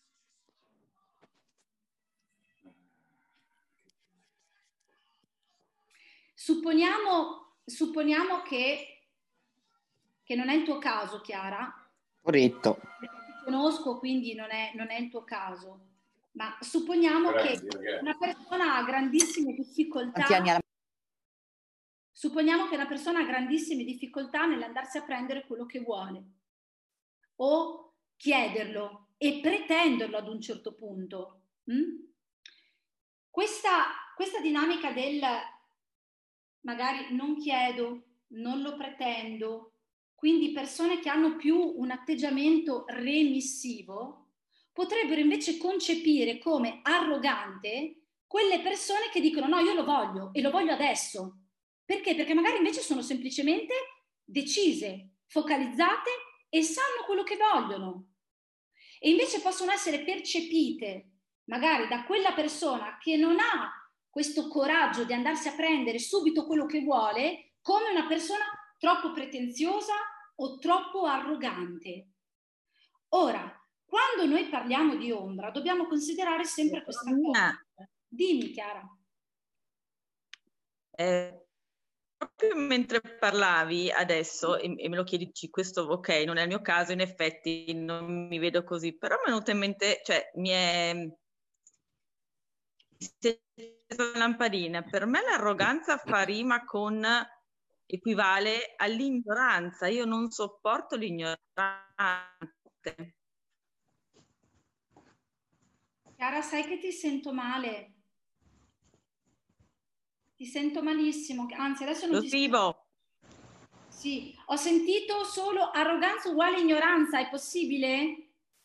Supponiamo che non è il tuo caso, Chiara. Corretto. Ti conosco, quindi non è il tuo caso. Ma supponiamo che una persona ha grandissime difficoltà. Supponiamo che una persona ha grandissime difficoltà nell'andarsi a prendere quello che vuole o chiederlo e pretenderlo ad un certo punto. Questa dinamica del magari non chiedo, non lo pretendo, quindi persone che hanno più un atteggiamento remissivo, potrebbero invece concepire come arrogante quelle persone che dicono no, io lo voglio e lo voglio adesso. Perché? Perché magari invece sono semplicemente decise, focalizzate e sanno quello che vogliono. E invece possono essere percepite magari da quella persona che non ha questo coraggio di andarsi a prendere subito quello che vuole come una persona troppo pretenziosa o troppo arrogante. Ora, quando noi parliamo di ombra, dobbiamo considerare sempre questa cosa. Dimmi, Chiara. Proprio mentre parlavi adesso, e me lo chiedi, questo ok, non è il mio caso, in effetti non mi vedo così, però mi è venuto in mente, cioè mi è la lampadina. Per me l'arroganza fa rima con, equivale all'ignoranza. Io non sopporto l'ignorante. Chiara, sai che ti sento male? Ti sento malissimo, anzi adesso non lo ti scrivo. Sì, ho sentito solo arroganza uguale ignoranza, è possibile?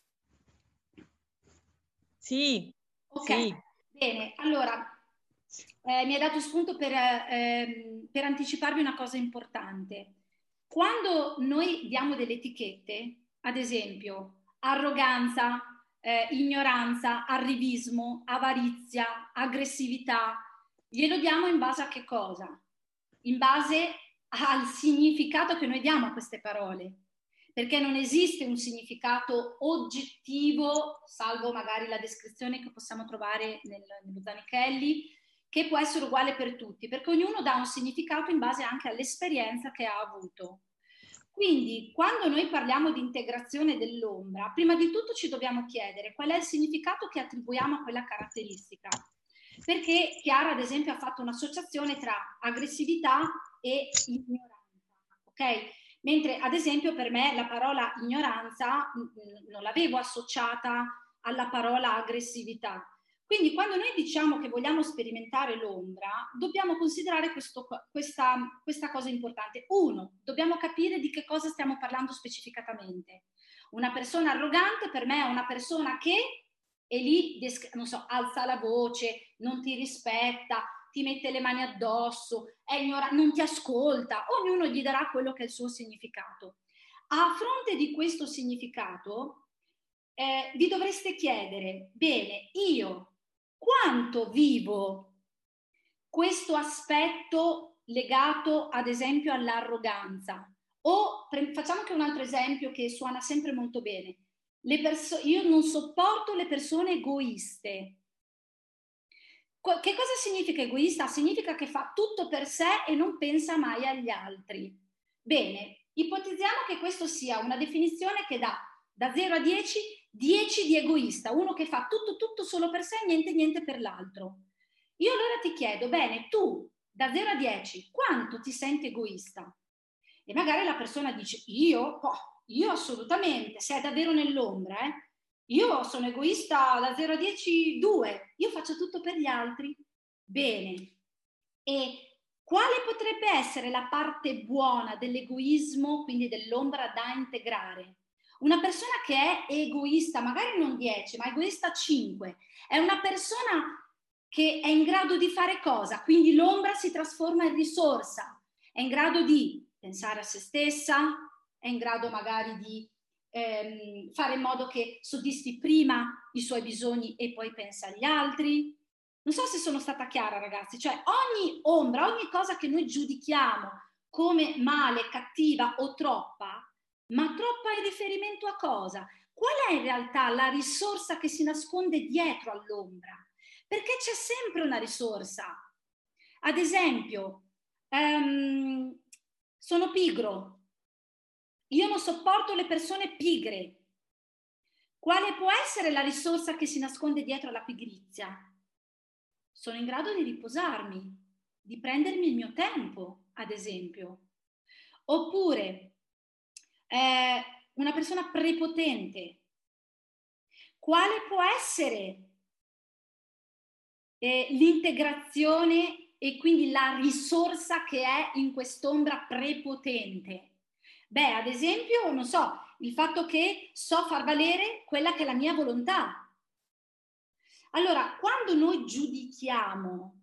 Sì. Ok, sì. Bene, allora mi hai dato spunto per anticiparvi una cosa importante. Quando noi diamo delle etichette, ad esempio arroganza, ignoranza, arrivismo, avarizia, aggressività, glielo diamo in base a che cosa? In base al significato che noi diamo a queste parole, perché non esiste un significato oggettivo, salvo magari la descrizione che possiamo trovare nello Zanichelli, che può essere uguale per tutti, perché ognuno dà un significato in base anche all'esperienza che ha avuto. Quindi, quando noi parliamo di integrazione dell'ombra, prima di tutto ci dobbiamo chiedere qual è il significato che attribuiamo a quella caratteristica. Perché Chiara, ad esempio, ha fatto un'associazione tra aggressività e ignoranza, ok? Mentre, ad esempio, per me la parola ignoranza non l'avevo associata alla parola aggressività. Quindi, quando noi diciamo che vogliamo sperimentare l'ombra, dobbiamo considerare questa cosa importante. Uno, dobbiamo capire di che cosa stiamo parlando specificatamente. Una persona arrogante per me è una persona che è lì, non so, alza la voce, non ti rispetta, ti mette le mani addosso, non ti ascolta, ognuno gli darà quello che è il suo significato. A fronte di questo significato, vi dovreste chiedere, bene, io quanto vivo questo aspetto legato, ad esempio, all'arroganza? O facciamo anche un altro esempio che suona sempre molto bene. io non sopporto le persone egoiste. Che cosa significa egoista? Significa che fa tutto per sé e non pensa mai agli altri. Bene, ipotizziamo che questo sia una definizione che dà da 0 a 10, 10 di egoista, uno che fa tutto solo per sé, niente per l'altro. Io allora ti chiedo, bene, tu da 0 a 10, quanto ti senti egoista? E magari la persona dice, io assolutamente, se è davvero nell'ombra, io sono egoista da 0 a 10, 2, io faccio tutto per gli altri. Bene, e quale potrebbe essere la parte buona dell'egoismo, quindi dell'ombra da integrare? Una persona che è egoista, magari non 10, ma egoista 5, è una persona che è in grado di fare cosa? Quindi l'ombra si trasforma in risorsa, è in grado di pensare a se stessa, è in grado magari di fare in modo che soddisfi prima i suoi bisogni e poi pensa agli altri. Non so se sono stata chiara, ragazzi, cioè ogni ombra, ogni cosa che noi giudichiamo come male, cattiva o troppa, ma troppa in riferimento a cosa? Qual è in realtà la risorsa che si nasconde dietro all'ombra? Perché c'è sempre una risorsa. Ad esempio, sono pigro. Io non sopporto le persone pigre. Quale può essere la risorsa che si nasconde dietro alla pigrizia? Sono in grado di riposarmi, di prendermi il mio tempo, ad esempio. Oppure una persona prepotente. Quale può essere l'integrazione e quindi la risorsa che è in quest'ombra prepotente? Beh, ad esempio, non so, il fatto che so far valere quella che è la mia volontà. Allora, quando noi giudichiamo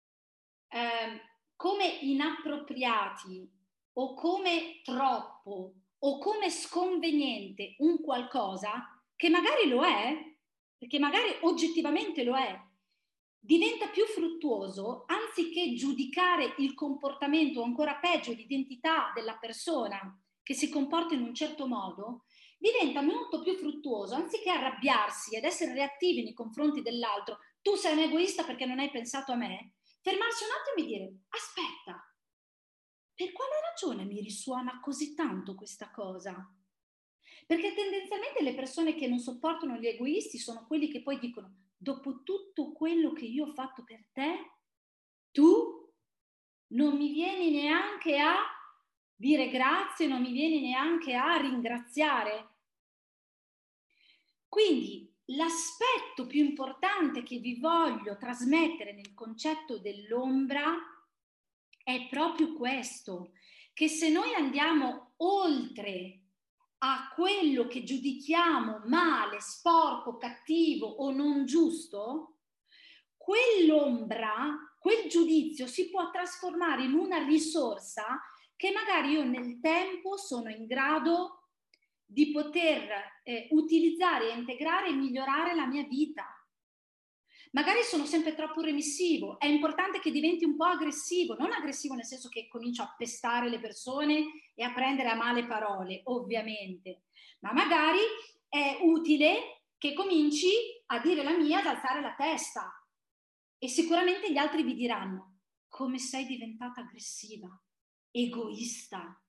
come inappropriati o come troppo o come sconveniente un qualcosa, che magari lo è, perché magari oggettivamente lo è, diventa più fruttuoso, anziché giudicare il comportamento, o ancora peggio l'identità della persona che si comporta in un certo modo, diventa molto più fruttuoso, anziché arrabbiarsi ed essere reattivi nei confronti dell'altro, tu sei un egoista perché non hai pensato a me, fermarsi un attimo e dire, aspetta, per quale ragione mi risuona così tanto questa cosa? Perché tendenzialmente le persone che non sopportano gli egoisti sono quelli che poi dicono, dopo tutto quello che io ho fatto per te, tu non mi vieni neanche a dire grazie, non mi vieni neanche a ringraziare. Quindi l'aspetto più importante che vi voglio trasmettere nel concetto dell'ombra è proprio questo, che se noi andiamo oltre a quello che giudichiamo male, sporco, cattivo o non giusto, quell'ombra, quel giudizio si può trasformare in una risorsa che magari io nel tempo sono in grado di poter utilizzare, integrare e migliorare la mia vita. Magari sono sempre troppo remissivo, è importante che diventi un po' aggressivo, non aggressivo nel senso che comincio a pestare le persone e a prendere a male parole, ovviamente, ma magari è utile che cominci a dire la mia, ad alzare la testa, e sicuramente gli altri vi diranno, come sei diventata aggressiva, egoista.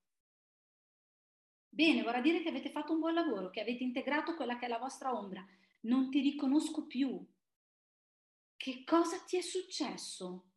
Bene, vorrà dire che avete fatto un buon lavoro, che avete integrato quella che è la vostra ombra. Non ti riconosco più. Che cosa ti è successo?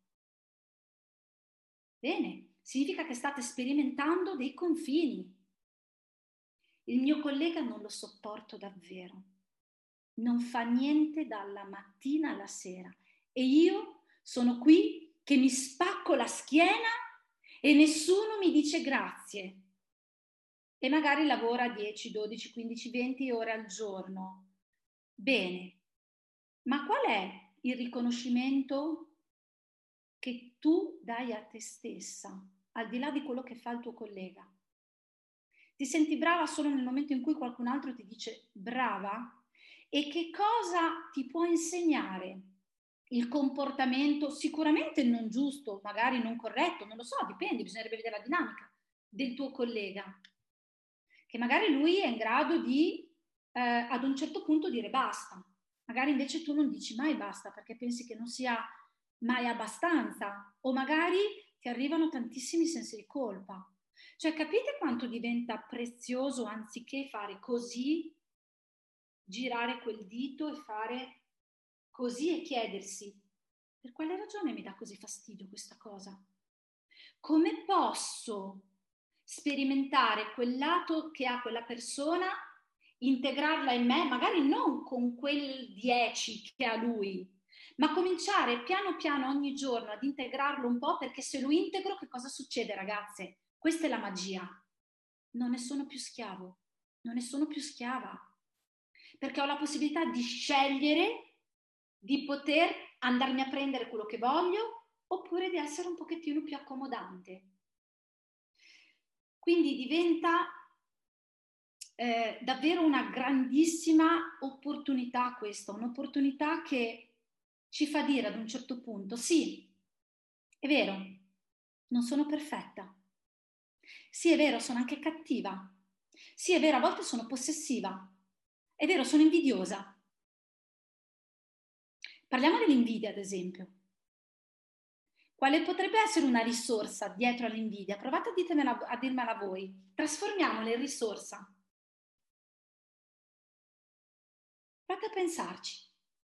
Bene, significa che state sperimentando dei confini. Il mio collega non lo sopporto davvero. Non fa niente dalla mattina alla sera. E io sono qui che mi spacco la schiena e nessuno mi dice grazie. E magari lavora 10, 12, 15, 20 ore al giorno. Bene, ma qual è il riconoscimento che tu dai a te stessa, al di là di quello che fa il tuo collega? Ti senti brava solo nel momento in cui qualcun altro ti dice brava? E che cosa ti può insegnare il comportamento sicuramente non giusto, magari non corretto, non lo so, dipende, bisognerebbe vedere la dinamica del tuo collega, che magari lui è in grado di ad un certo punto dire basta. Magari invece tu non dici mai basta perché pensi che non sia mai abbastanza, o magari ti arrivano tantissimi sensi di colpa. Cioè, capite quanto diventa prezioso, anziché fare così, girare quel dito e fare così e chiedersi: per quale ragione mi dà così fastidio questa cosa? Come posso sperimentare quel lato che ha quella persona, integrarla in me, magari non con quel 10 che ha lui, ma cominciare piano piano ogni giorno ad integrarlo un po', perché se lo integro che cosa succede, ragazze? Questa è la magia. Non ne sono più schiavo, non ne sono più schiava, perché ho la possibilità di scegliere di poter andarmi a prendere quello che voglio oppure di essere un pochettino più accomodante. Quindi diventa davvero una grandissima opportunità questa, un'opportunità che ci fa dire ad un certo punto: sì, è vero, non sono perfetta. Sì, è vero, sono anche cattiva. Sì, è vero, a volte sono possessiva. È vero, sono invidiosa. Parliamo dell'invidia, ad esempio. Quale potrebbe essere una risorsa dietro all'invidia? Provate a dirmela voi. Trasformiamola in risorsa. Provate a pensarci.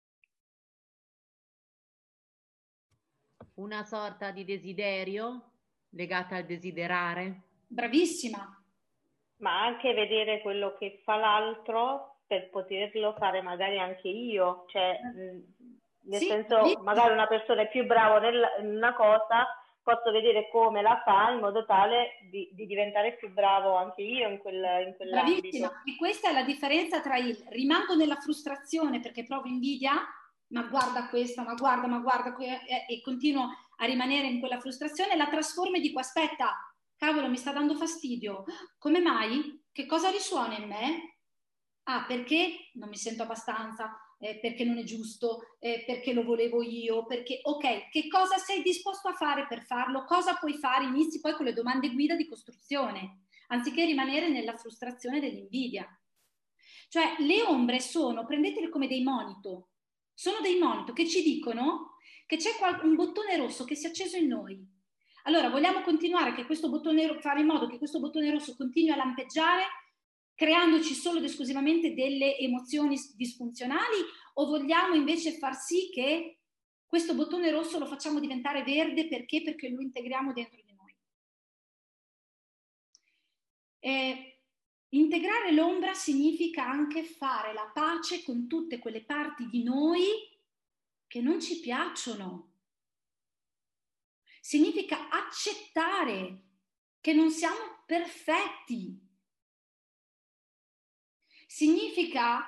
Una sorta di desiderio legata al desiderare. Bravissima. Ma anche vedere quello che fa l'altro per poterlo fare magari anche io, cioè nel senso, magari una persona è più brava in una cosa, posso vedere come la fa in modo tale di diventare più bravo anche io in quell'ambito. Bravissima, e questa è la differenza tra il rimango nella frustrazione perché provo invidia, ma guarda questa, ma guarda, e continuo a rimanere in quella frustrazione, la trasformo e dico: aspetta, cavolo, mi sta dando fastidio, come mai? Che cosa risuona in me? Ah, perché non mi sento abbastanza, perché non è giusto, perché lo volevo io, perché, ok, che cosa sei disposto a fare per farlo? Cosa puoi fare? Inizi poi con le domande guida di costruzione, anziché rimanere nella frustrazione dell'invidia. Cioè, le ombre sono, prendetele come dei monito, sono dei monito che ci dicono che c'è un bottone rosso che si è acceso in noi. Allora, vogliamo continuare che questo bottone, fare in modo che questo bottone rosso continui a lampeggiare, creandoci solo ed esclusivamente delle emozioni disfunzionali, o vogliamo invece far sì che questo bottone rosso lo facciamo diventare verde perché lo integriamo dentro di noi? Integrare l'ombra significa anche fare la pace con tutte quelle parti di noi che non ci piacciono. Significa accettare che non siamo perfetti. Significa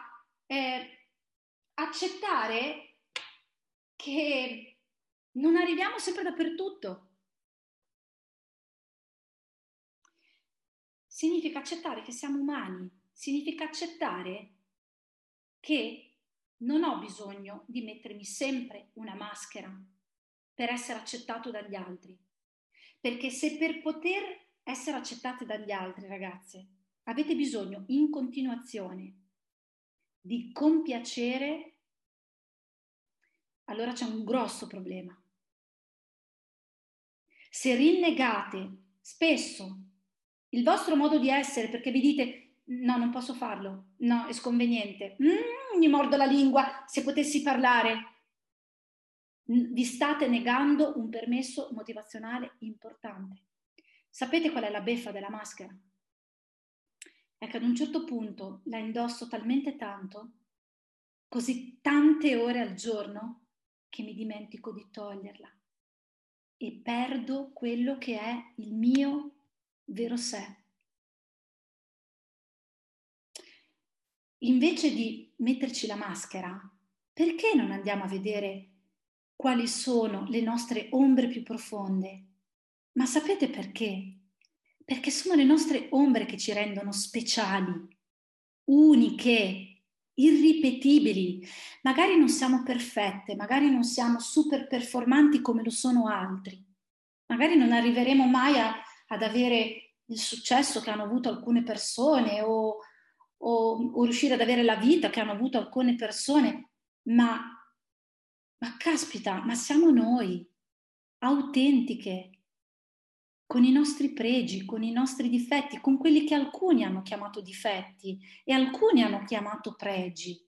accettare che non arriviamo sempre dappertutto. Significa accettare che siamo umani. Significa accettare che non ho bisogno di mettermi sempre una maschera per essere accettato dagli altri. Perché se per poter essere accettate dagli altri, ragazze, avete bisogno in continuazione di compiacere, allora c'è un grosso problema. Se rinnegate spesso il vostro modo di essere perché vi dite: no, non posso farlo, no, è sconveniente, mi mordo la lingua, se potessi parlare, vi state negando un permesso motivazionale importante. Sapete qual è la beffa della maschera? È che ad un certo punto la indosso talmente tanto, così tante ore al giorno, che mi dimentico di toglierla e perdo quello che è il mio vero sé. Invece di metterci la maschera, perché non andiamo a vedere quali sono le nostre ombre più profonde? Ma sapete perché? Perché sono le nostre ombre che ci rendono speciali, uniche, irripetibili. Magari non siamo perfette, magari non siamo super performanti come lo sono altri, magari non arriveremo mai ad avere il successo che hanno avuto alcune persone o o riuscire ad avere la vita che hanno avuto alcune persone, ma caspita, ma siamo noi, autentiche, con i nostri pregi, con i nostri difetti, con quelli che alcuni hanno chiamato difetti e alcuni hanno chiamato pregi.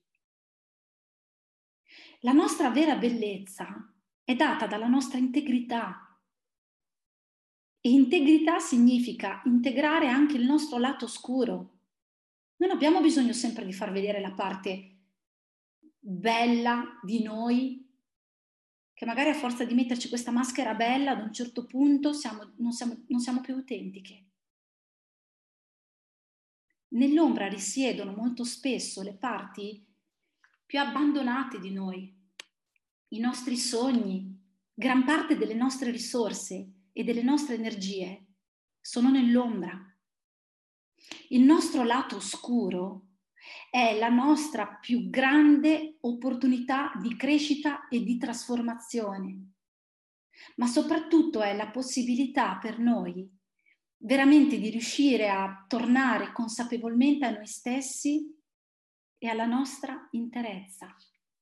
La nostra vera bellezza è data dalla nostra integrità. E integrità significa integrare anche il nostro lato oscuro. Non abbiamo bisogno sempre di far vedere la parte bella di noi, che magari a forza di metterci questa maschera bella ad un certo punto non siamo più autentiche. Nell'ombra risiedono molto spesso le parti più abbandonate di noi, i nostri sogni, gran parte delle nostre risorse e delle nostre energie sono nell'ombra. Il nostro lato oscuro è la nostra più grande opportunità di crescita e di trasformazione, ma soprattutto è la possibilità per noi veramente di riuscire a tornare consapevolmente a noi stessi e alla nostra interezza.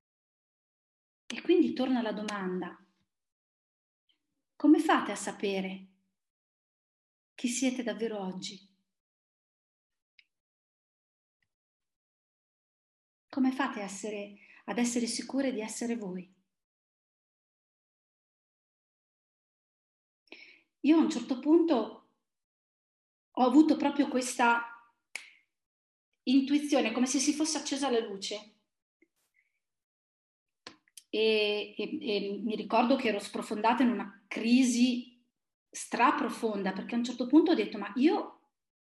E quindi torna la domanda: come fate a sapere chi siete davvero oggi? Come fate ad essere sicure di essere voi? Io a un certo punto ho avuto proprio questa intuizione, come se si fosse accesa la luce. E mi ricordo che ero sprofondata in una crisi straprofonda, perché a un certo punto ho detto, ma io,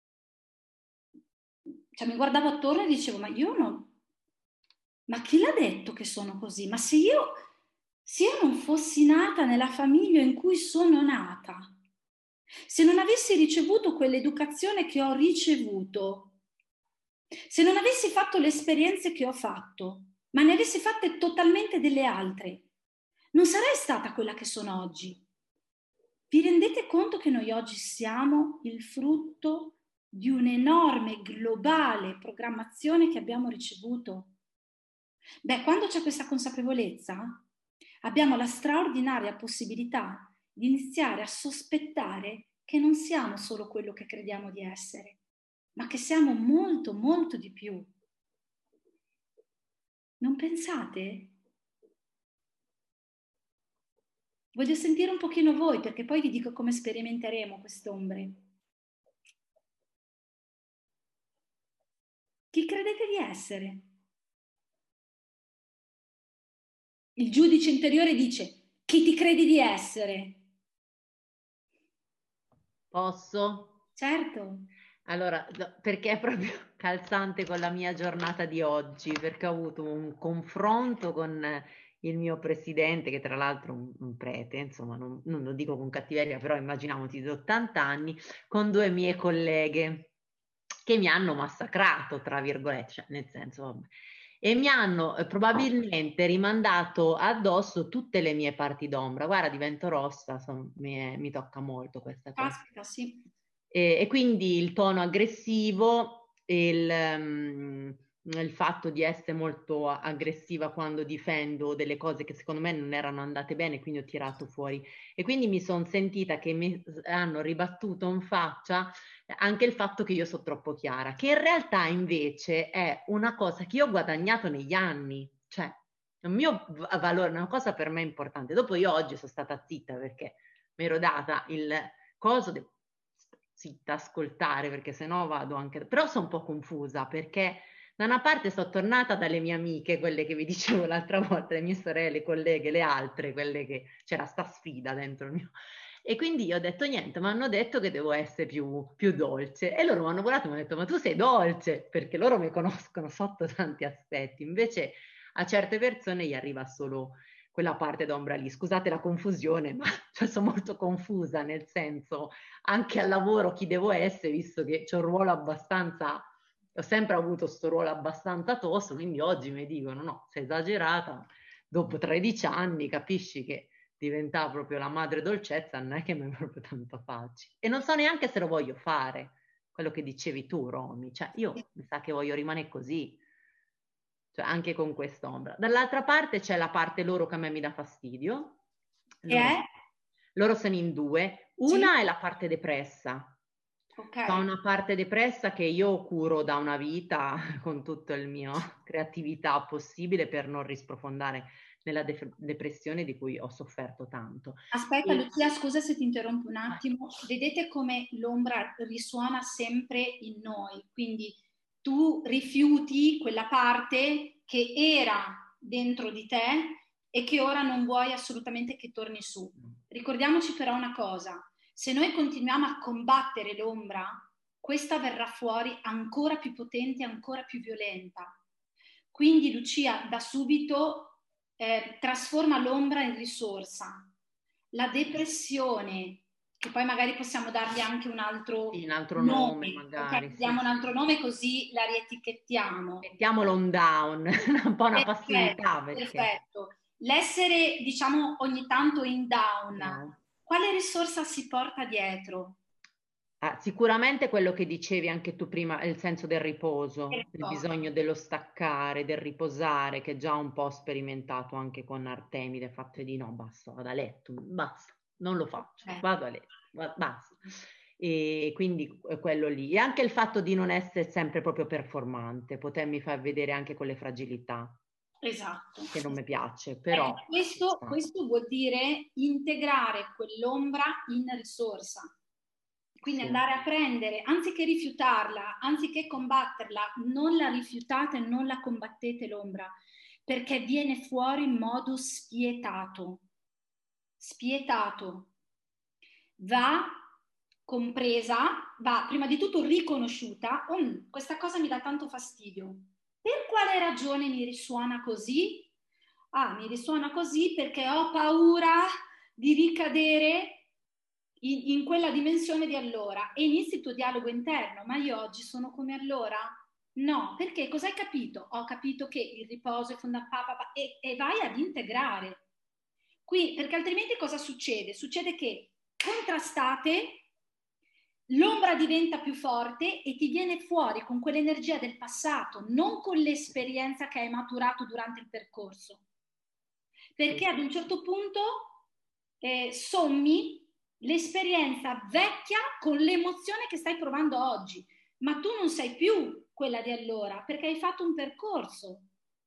cioè mi guardavo attorno e dicevo, ma chi l'ha detto che sono così? Ma se io non fossi nata nella famiglia in cui sono nata, se non avessi ricevuto quell'educazione che ho ricevuto, se non avessi fatto le esperienze che ho fatto, ma ne avessi fatte totalmente delle altre, non sarei stata quella che sono oggi. Vi rendete conto che noi oggi siamo il frutto di un'enorme globale programmazione che abbiamo ricevuto? Beh, quando c'è questa consapevolezza, abbiamo la straordinaria possibilità di iniziare a sospettare che non siamo solo quello che crediamo di essere, ma che siamo molto, molto di più. Non pensate? Voglio sentire un pochino voi, perché poi vi dico come sperimenteremo queste ombre. Chi credete di essere? Il giudice interiore dice: chi ti credi di essere? Posso? Certo. Allora, perché è proprio calzante con la mia giornata di oggi, perché ho avuto un confronto con il mio presidente, che tra l'altro è un prete, insomma, non lo dico con cattiveria, però immaginiamoci di 80 anni, con due mie colleghe che mi hanno massacrato, tra virgolette, cioè nel senso, vabbè. E mi hanno probabilmente rimandato addosso tutte le mie parti d'ombra. Guarda, divento rossa, mi tocca molto questa cosa. Aspetta, sì. E quindi il tono aggressivo, il fatto di essere molto aggressiva quando difendo delle cose che secondo me non erano andate bene, quindi ho tirato fuori. E quindi mi sono sentita che mi hanno ribattuto in faccia anche il fatto che io sono troppo chiara, che in realtà invece è una cosa che io ho guadagnato negli anni, cioè un mio valore, una cosa per me importante. Dopo io oggi sono stata zitta perché mi ero data il coso zitta, ascoltare, perché sennò vado anche... Però sono un po' confusa perché da una parte sono tornata dalle mie amiche, quelle che vi dicevo l'altra volta, le mie sorelle, colleghe, le altre, quelle che c'era sta sfida dentro il mio... E quindi io ho detto niente, mi hanno detto che devo essere più dolce e loro mi hanno guardato e mi hanno detto ma tu sei dolce, perché loro mi conoscono sotto tanti aspetti, invece a certe persone gli arriva solo quella parte d'ombra lì. Scusate la confusione, ma cioè, sono molto confusa, nel senso anche al lavoro chi devo essere, visto che c'ho un ruolo abbastanza, ho sempre avuto sto ruolo abbastanza tosto, quindi oggi mi dicono no, sei esagerata, dopo 13 anni capisci che diventare proprio la madre dolcezza non è che mi è proprio tanto facile e non so neanche se lo voglio fare, quello che dicevi tu, Romy, cioè io mi sa che voglio rimanere così, cioè anche con quest'ombra. Dall'altra parte c'è la parte loro che a me mi dà fastidio. Che è? Loro sono in due. Una è la parte depressa. Ok. Ho una parte depressa che io curo da una vita con tutta la mia creatività possibile per non risprofondare nella depressione di cui ho sofferto tanto. Aspetta, Lucia, scusa se ti interrompo un attimo. Vedete come l'ombra risuona sempre in noi, quindi tu rifiuti quella parte che era dentro di te e che ora non vuoi assolutamente che torni su. Ricordiamoci però una cosa, se noi continuiamo a combattere l'ombra, questa verrà fuori ancora più potente, ancora più violenta. Quindi Lucia, da subito trasforma l'ombra in risorsa. La depressione, che poi magari possiamo dargli anche un altro nome magari. Okay? Diamo un altro nome così la rietichettiamo. Mettiamolo on down, un po' una passività. Perfetto. L'essere, diciamo, ogni tanto in down, quale risorsa si porta dietro? Sicuramente quello che dicevi anche tu prima, il senso del riposo, il bisogno dello staccare, del riposare, che già un po' ho sperimentato anche con Artemide, fatte di no, basta, vado a letto, basta, non lo faccio, vado a letto, basta. E quindi quello lì. E anche il fatto di non essere sempre proprio performante, potermi far vedere anche con le fragilità. Esatto. Che non mi piace, però... Questo vuol dire integrare quell'ombra in risorsa. Quindi andare a prendere, anziché rifiutarla, anziché combatterla, non la rifiutate, non la combattete l'ombra, perché viene fuori in modo spietato. Spietato. Va compresa, va prima di tutto riconosciuta. Questa cosa mi dà tanto fastidio. Per quale ragione mi risuona così? Mi risuona così perché ho paura di ricadere in quella dimensione di allora, e inizi il tuo dialogo interno. Ma io oggi sono come allora? No, perché cosa hai capito? Ho capito che il riposo è fondamentale e vai ad integrare. Qui, perché altrimenti cosa succede? Succede che contrastate, l'ombra diventa più forte e ti viene fuori con quell'energia del passato, non con l'esperienza che hai maturato durante il percorso. Perché ad un certo punto sommi l'esperienza vecchia con l'emozione che stai provando oggi, ma tu non sei più quella di allora perché hai fatto un percorso.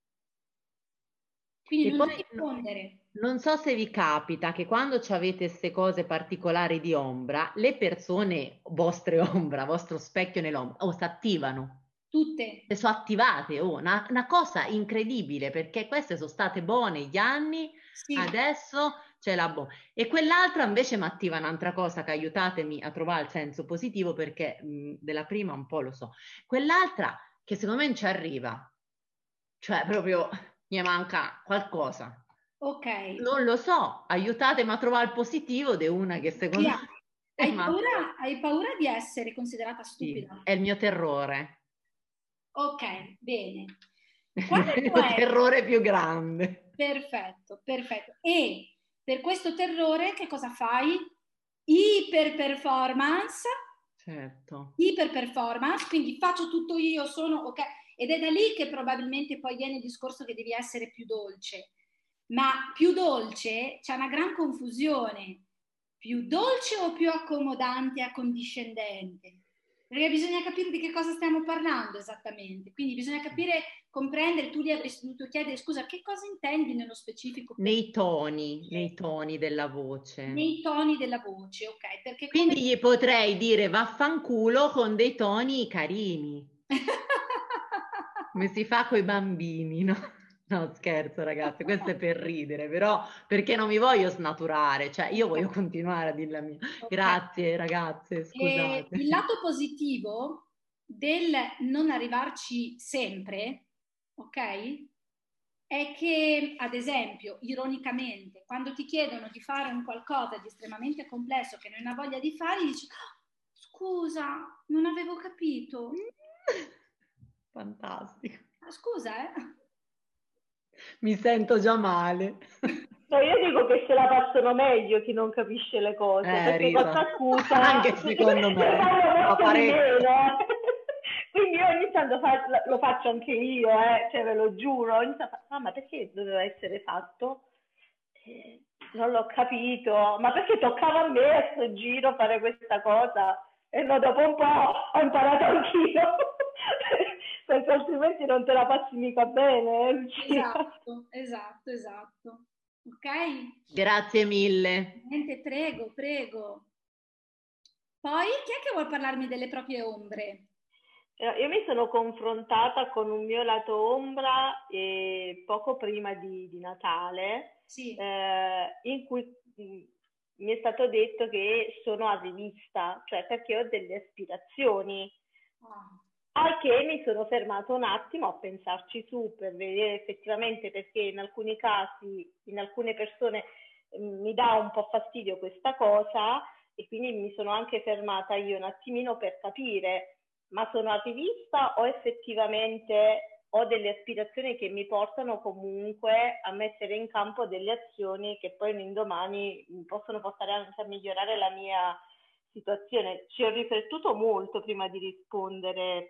Quindi non ti confondere. Non so se vi capita che quando avete queste cose particolari di ombra, le persone, vostre ombra, vostro specchio nell'ombra, si attivano. Tutte. Se sono attivate, una cosa incredibile, perché queste sono state buone gli anni, adesso c'è la buona. E quell'altra invece mi attiva un'altra cosa, che aiutatemi a trovare il senso positivo, perché della prima un po' lo so. Quell'altra che secondo me non ci arriva, cioè proprio mi manca qualcosa. Ok. Non lo so, aiutatemi a trovare il positivo di una che secondo me... Hai paura di essere considerata stupida? Sì, è il mio terrore. Ok, bene. Qual è il tuo terrore più grande? Perfetto, perfetto. E per questo terrore che cosa fai? Iperperformance. Certo. Iperperformance, quindi faccio tutto io, sono ok. Ed è da lì che probabilmente poi viene il discorso che devi essere più dolce. Ma più dolce c'è una gran confusione. Più dolce o più accomodante e accondiscendente? Perché bisogna capire di che cosa stiamo parlando esattamente. Quindi bisogna capire, comprendere, tu gli avresti dovuto chiedere, scusa, che cosa intendi nello specifico? Nei toni della voce. Nei toni della voce, ok. Perché quindi gli potrei dire vaffanculo con dei toni carini. Come si fa coi bambini, no? No, scherzo ragazzi, questo è per ridere, però perché non mi voglio snaturare, cioè io voglio continuare a dire la mia. Okay. Grazie ragazze, scusate. Il lato positivo del non arrivarci sempre, ok? È che, ad esempio, ironicamente, quando ti chiedono di fare un qualcosa di estremamente complesso che non hai voglia di fare, dici, oh, scusa, non avevo capito. Fantastico. Scusa, Mi sento già male. No, io dico che se la passano meglio chi non capisce le cose, perché Rita. questa accusa Anche secondo me, fa fa parecchio. meno. Quindi io ogni tanto lo faccio anche io, cioè ve lo giuro, ogni tanto ma perché doveva essere fatto? Non l'ho capito, ma perché toccava a me a sto giro fare questa cosa? E no, dopo un po' ho imparato anch'io, perché altrimenti non te la passi mica bene, Lucia. Esatto. Ok? Grazie mille. Niente, prego. Poi, chi è che vuol parlarmi delle proprie ombre? Io mi sono confrontata con un mio lato ombra poco prima di Natale, Sì. in cui mi è stato detto che sono arrivista, cioè perché ho delle aspirazioni. Al che mi sono fermato un attimo a pensarci su per vedere effettivamente, perché in alcuni casi, in alcune persone mi dà un po' fastidio questa cosa, e quindi mi sono anche fermata io un attimino per capire, ma sono arrivista o effettivamente ho delle aspirazioni che mi portano comunque a mettere in campo delle azioni che poi un indomani possono portare anche a migliorare la mia situazione. Ci ho riflettuto molto prima di rispondere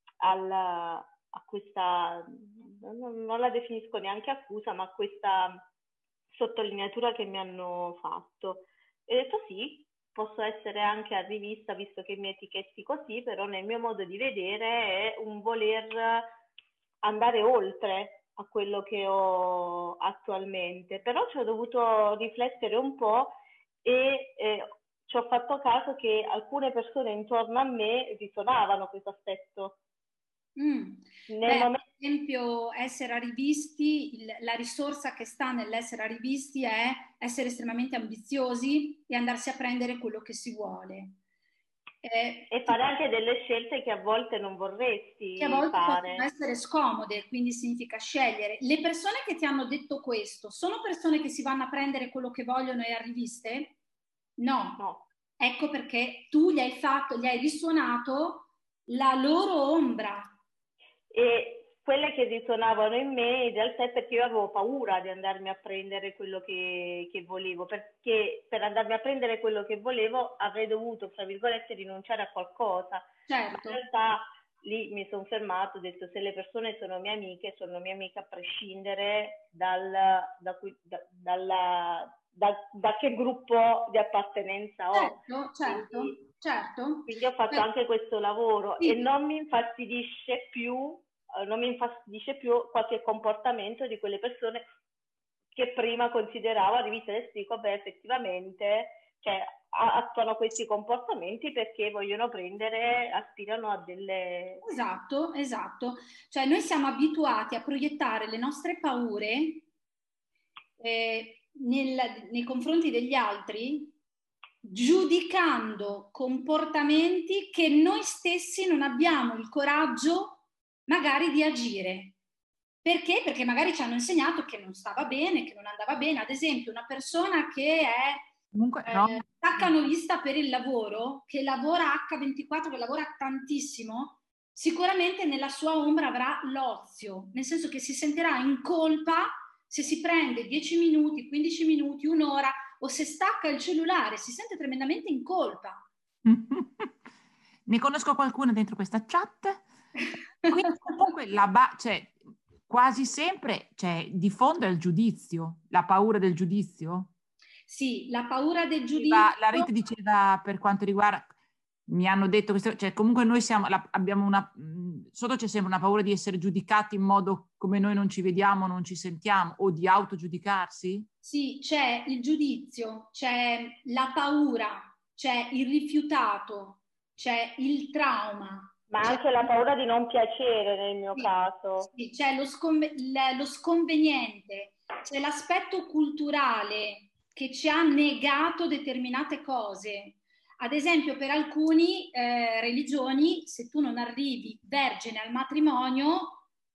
a questa, non la definisco neanche accusa, ma a questa sottolineatura che mi hanno fatto. E ho detto sì, posso essere anche arrivista visto che mi etichetti così, però nel mio modo di vedere è un voler andare oltre a quello che ho attualmente. Però ci ho dovuto riflettere un po' e ci ho fatto caso che alcune persone intorno a me risuonavano questo aspetto. Ad esempio, essere arrivisti, la risorsa che sta nell'essere arrivisti è essere estremamente ambiziosi e andarsi a prendere quello che si vuole. E fare anche delle scelte che a volte non vorresti che a volte fare. possono essere scomode, quindi significa scegliere. Le persone che ti hanno detto questo sono persone che si vanno a prendere quello che vogliono e arriviste? No. Ecco perché tu gli hai risuonato la loro ombra. E quelle che risuonavano in me in realtà è perché io avevo paura di andarmi a prendere quello che volevo, perché per andarmi a prendere quello che volevo avrei dovuto, tra virgolette, rinunciare a qualcosa. Certo. Ma in realtà lì mi sono fermato, ho detto se le persone sono mie amiche a prescindere da che gruppo di appartenenza ho. Certo. Quindi ho fatto anche questo lavoro, sì. E non mi infastidisce più qualche comportamento di quelle persone che prima consideravo riviste del Stico, effettivamente, cioè, attuano questi comportamenti perché vogliono aspirano a delle... Esatto. Cioè noi siamo abituati a proiettare le nostre paure nei confronti degli altri, giudicando comportamenti che noi stessi non abbiamo il coraggio magari di agire. Perché? Perché magari ci hanno insegnato che non stava bene, che non andava bene. Ad esempio, una persona che è staccanovista per il lavoro, che lavora H24, che lavora tantissimo, sicuramente nella sua ombra avrà l'ozio, nel senso che si sentirà in colpa se si prende 10 minuti, 15 minuti, un'ora, o se stacca il cellulare, si sente tremendamente in colpa. Ne conosco qualcuno dentro questa chat. Quindi comunque cioè, quasi sempre di fondo è il giudizio, la paura del giudizio. Sì, la paura del giudizio. La Rita diceva per quanto riguarda, mi hanno detto questo, cioè comunque noi abbiamo sotto c'è sempre una paura di essere giudicati in modo come noi non ci vediamo, non ci sentiamo, o di autogiudicarsi? Sì, c'è il giudizio, c'è la paura, c'è il rifiutato, c'è il trauma. Ma anche la paura di non piacere nel mio caso. Sì, c'è lo sconveniente, c'è l'aspetto culturale che ci ha negato determinate cose. Ad esempio, per alcune religioni, se tu non arrivi vergine al matrimonio,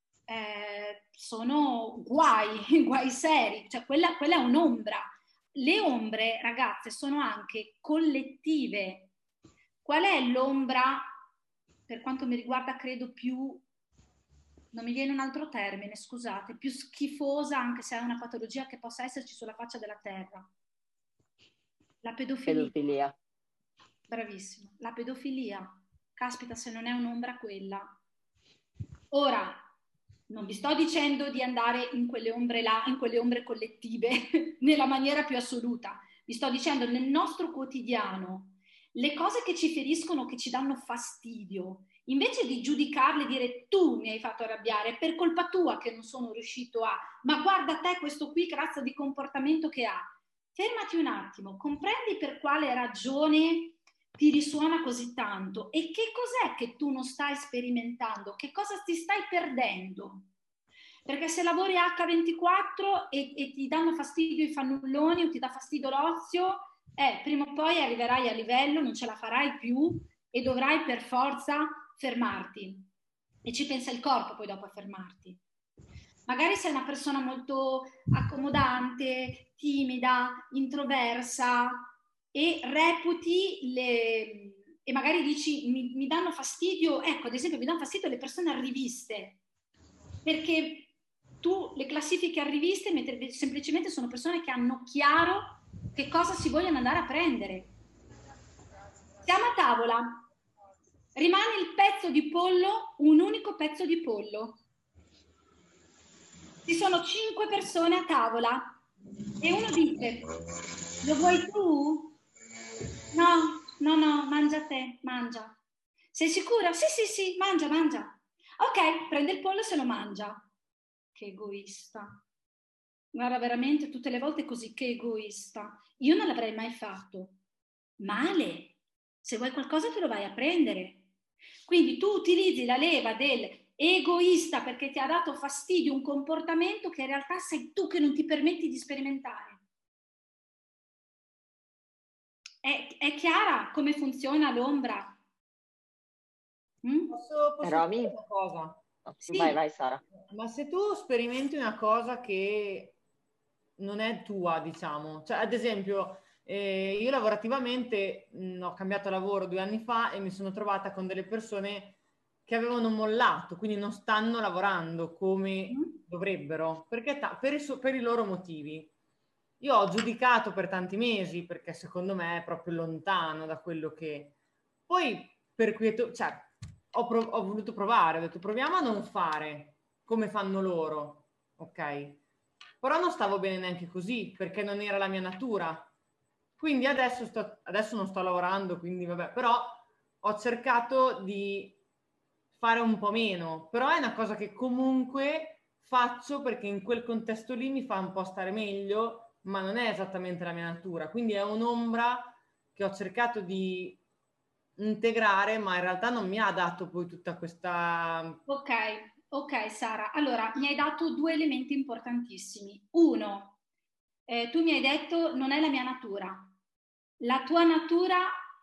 sono guai seri, cioè quella è un'ombra. Le ombre, ragazze, sono anche collettive. Qual è l'ombra, per quanto mi riguarda, credo più non mi viene un altro termine, scusate, più schifosa, anche se è una patologia che possa esserci sulla faccia della terra. La pedofilia. Pedofilia. Bravissimo. La pedofilia. Caspita, se non è un'ombra quella. Ora, non vi sto dicendo di andare in quelle ombre là, in quelle ombre collettive, nella maniera più assoluta. Vi sto dicendo, nel nostro quotidiano, le cose che ci feriscono, che ci danno fastidio, invece di giudicarle e dire tu mi hai fatto arrabbiare, è per colpa tua che non sono riuscito a, ma guarda te questo qui che razza di comportamento che ha. Fermati un attimo, comprendi per quale ragione ti risuona così tanto e che cos'è che tu non stai sperimentando, che cosa ti stai perdendo. Perché se lavori H24 e ti danno fastidio i fannulloni o ti dà fastidio l'ozio, prima o poi arriverai a livello, non ce la farai più e dovrai per forza fermarti. E ci pensa il corpo poi dopo a fermarti. Magari sei una persona molto accomodante, timida, introversa e reputi e magari dici mi danno fastidio, ecco ad esempio mi danno fastidio le persone arriviste, perché tu le classifiche arriviste mentre semplicemente sono persone che hanno chiaro che cosa si vogliono andare a prendere. Siamo a tavola, rimane il pezzo di pollo, un unico pezzo di pollo. Ci sono 5 persone a tavola e uno dice, lo vuoi tu? No, mangia te, mangia. Sei sicura? Sì, mangia. Ok, prende il pollo e se lo mangia. Che egoista. Guarda, veramente tutte le volte così, che egoista. Io non l'avrei mai fatto. Male. Se vuoi qualcosa te lo vai a prendere. Quindi tu utilizzi la leva del egoista perché ti ha dato fastidio un comportamento che in realtà sei tu che non ti permetti di sperimentare. È chiara come funziona l'ombra? Posso dire una cosa? Sì. Vai Sara. Ma se tu sperimenti una cosa che non è tua, diciamo, cioè ad esempio io lavorativamente ho cambiato lavoro 2 anni fa e mi sono trovata con delle persone che avevano mollato, quindi non stanno lavorando come dovrebbero, perché per i loro motivi. Io ho giudicato per tanti mesi perché secondo me è proprio lontano da quello che... Poi per quieto, cioè, ho voluto provare, ho detto proviamo a non fare come fanno loro, ok? Però non stavo bene neanche così perché non era la mia natura. Quindi adesso non sto lavorando, quindi vabbè, però ho cercato di fare un po' meno, però è una cosa che comunque faccio perché in quel contesto lì mi fa un po' stare meglio, ma non è esattamente la mia natura, quindi è un'ombra che ho cercato di integrare, ma in realtà non mi ha dato poi tutta questa... Ok Sara, allora mi hai dato 2 elementi importantissimi. Uno, tu mi hai detto non è la mia natura. La tua natura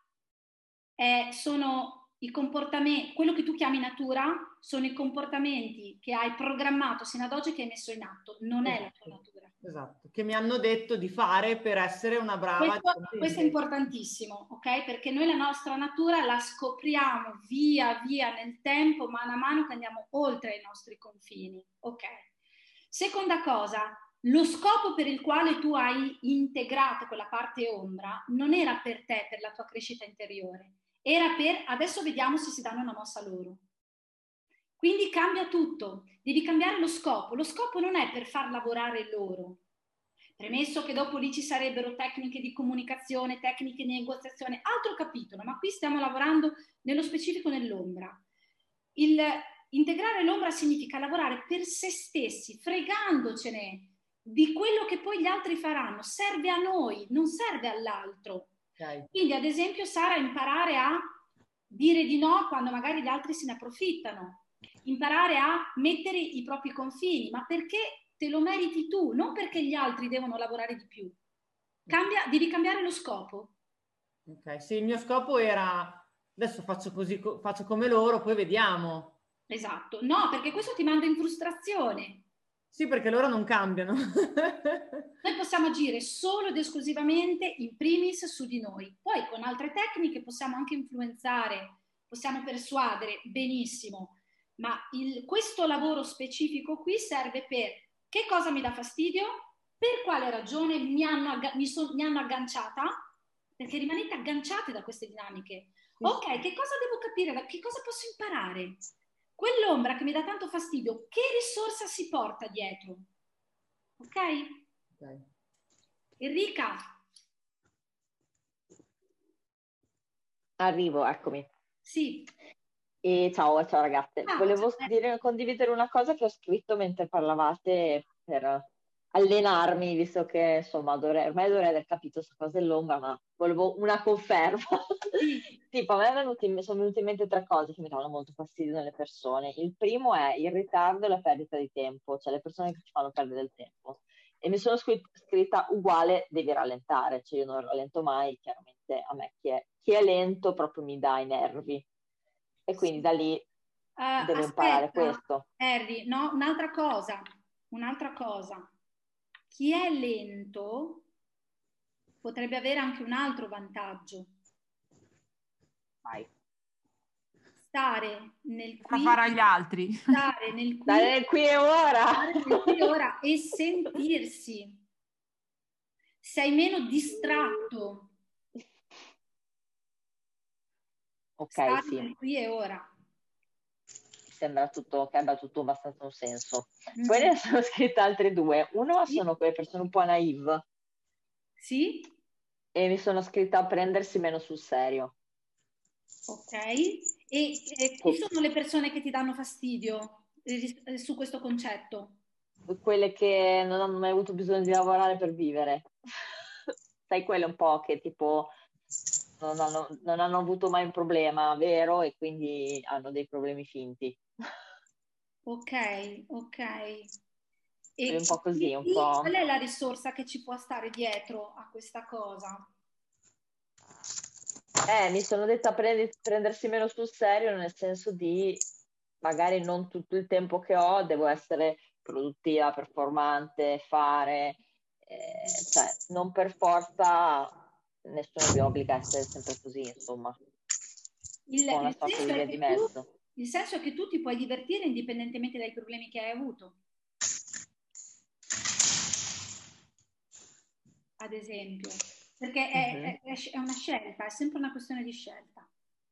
sono i comportamenti, quello che tu chiami natura, sono i comportamenti che hai programmato sino ad oggi, che hai messo in atto, non è la tua natura. Esatto, che mi hanno detto di fare per essere una brava. Questo è importantissimo, ok? Perché noi la nostra natura la scopriamo via via nel tempo, mano a mano che andiamo oltre i nostri confini, ok? Seconda cosa, lo scopo per il quale tu hai integrato quella parte ombra non era per te, per la tua crescita interiore, era per, adesso vediamo se si danno una mossa loro. Quindi cambia tutto, devi cambiare lo scopo. Lo scopo non è per far lavorare loro. Premesso che dopo lì ci sarebbero tecniche di comunicazione, tecniche di negoziazione, altro capitolo, ma qui stiamo lavorando nello specifico nell'ombra. Integrare l'ombra significa lavorare per se stessi, fregandocene di quello che poi gli altri faranno. Serve a noi, non serve all'altro. Okay. Quindi ad esempio Sara, imparare a dire di no quando magari gli altri se ne approfittano, imparare a mettere i propri confini, ma perché te lo meriti tu, non perché gli altri devono lavorare di più. Devi cambiare lo scopo. Ok, sì, il mio scopo era adesso faccio così, faccio come loro, poi vediamo. Esatto, no, perché questo ti manda in frustrazione. Sì, perché loro non cambiano. Noi possiamo agire solo ed esclusivamente in primis su di noi. Poi con altre tecniche possiamo anche influenzare, possiamo persuadere, benissimo. ma questo lavoro specifico qui serve per che cosa mi dà fastidio, per quale ragione mi hanno agganciata, perché rimanete agganciate da queste dinamiche. Ok, che cosa devo capire? Che cosa posso imparare? Quell'ombra che mi dà tanto fastidio, che risorsa si porta dietro? Ok? Enrica. Arrivo, eccomi. Sì. E ciao ragazze. Volevo condividere una cosa che ho scritto mentre parlavate per allenarmi, visto che insomma ormai dovrei aver capito questa cosa dell'ombra, ma volevo una conferma. Tipo, a me sono venute in mente 3 cose che mi danno molto fastidio nelle persone. Il primo è il ritardo e la perdita di tempo, cioè le persone che ci fanno perdere del tempo. E mi sono scritta uguale, devi rallentare, cioè io non rallento mai, chiaramente a me chi è lento proprio mi dà i nervi. E quindi da lì devo imparare questo. Harry, no, un'altra cosa. Chi è lento potrebbe avere anche un altro vantaggio. Vai. Stare nel qui, fare agli altri. Stare nel qui e ora. Stare nel qui e ora e sentirsi. Sei meno distratto. Ok, Stare sì. nel qui e ora. Sembra che abbia tutto abbastanza un senso. Poi ne sono scritte altre 2. Uno sono quelle persone un po' naive. Sì. E mi sono scritta a prendersi meno sul serio. Ok. E chi sono le persone che ti danno fastidio su questo concetto? Quelle che non hanno mai avuto bisogno di lavorare per vivere. Sai, quelle un po' che tipo non hanno avuto mai un problema vero e quindi hanno dei problemi finti. Ok. E un po' così, un po'. Qual è la risorsa che ci può stare dietro a questa cosa? Mi sono detta prendersi meno sul serio, nel senso di magari non tutto il tempo che ho devo essere produttiva, performante, fare, cioè non per forza nessuno mi obbliga a essere sempre così, insomma. Una sorta di via di mezzo. Il senso è che tu ti puoi divertire indipendentemente dai problemi che hai avuto. Ad esempio, perché è una scelta, è sempre una questione di scelta.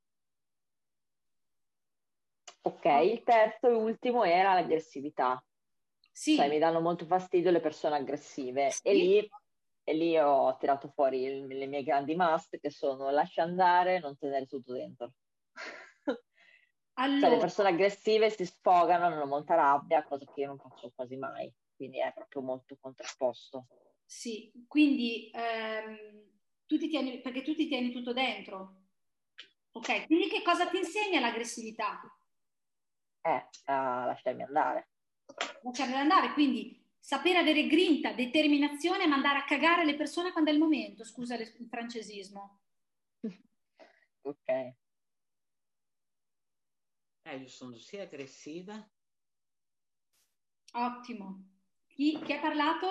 Ok, il terzo e ultimo era l'aggressività. Sì. Cioè mi danno molto fastidio le persone aggressive. Sì. E lì ho tirato fuori le mie grandi must, che sono lascia andare, non tenere tutto dentro. Allora, cioè le persone aggressive si sfogano, hanno molta rabbia, cosa che io non faccio quasi mai. Quindi è proprio molto contrapposto. Sì, quindi tu ti tieni tutto dentro. Ok, quindi che cosa ti insegna l'aggressività? A lasciarmi andare. Lasciarmi andare, quindi sapere avere grinta, determinazione e mandare a cagare le persone quando è il momento. Scusa il francesismo. Ok. Io sono sia aggressiva. Ottimo. Chi ha parlato?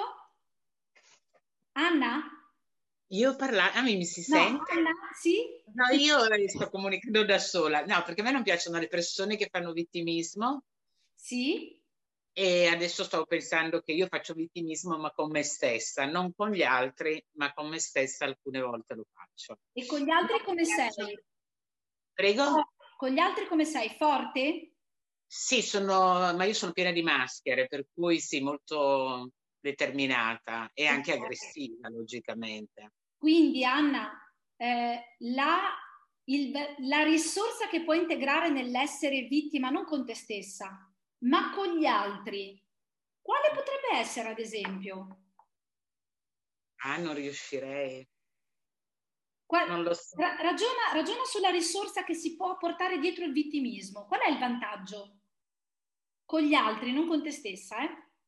Anna? Io ho parlato, mi si sente? Anna, sì? No, io sto comunicando da sola. No, perché a me non piacciono le persone che fanno vittimismo. Sì. E adesso stavo pensando che io faccio vittimismo ma con me stessa, non con gli altri, ma con me stessa alcune volte lo faccio. E con gli altri come sei? Prego? Con gli altri come sei? Forte? Sì, ma io sono piena di maschere, per cui sì, molto determinata e anche aggressiva, logicamente. Quindi, Anna, la risorsa che puoi integrare nell'essere vittima non con te stessa, ma con gli altri, quale potrebbe essere, ad esempio? Non riuscirei. Non lo so. Ragiona sulla risorsa che si può portare dietro il vittimismo. Qual è il vantaggio? Con gli altri, non con te stessa,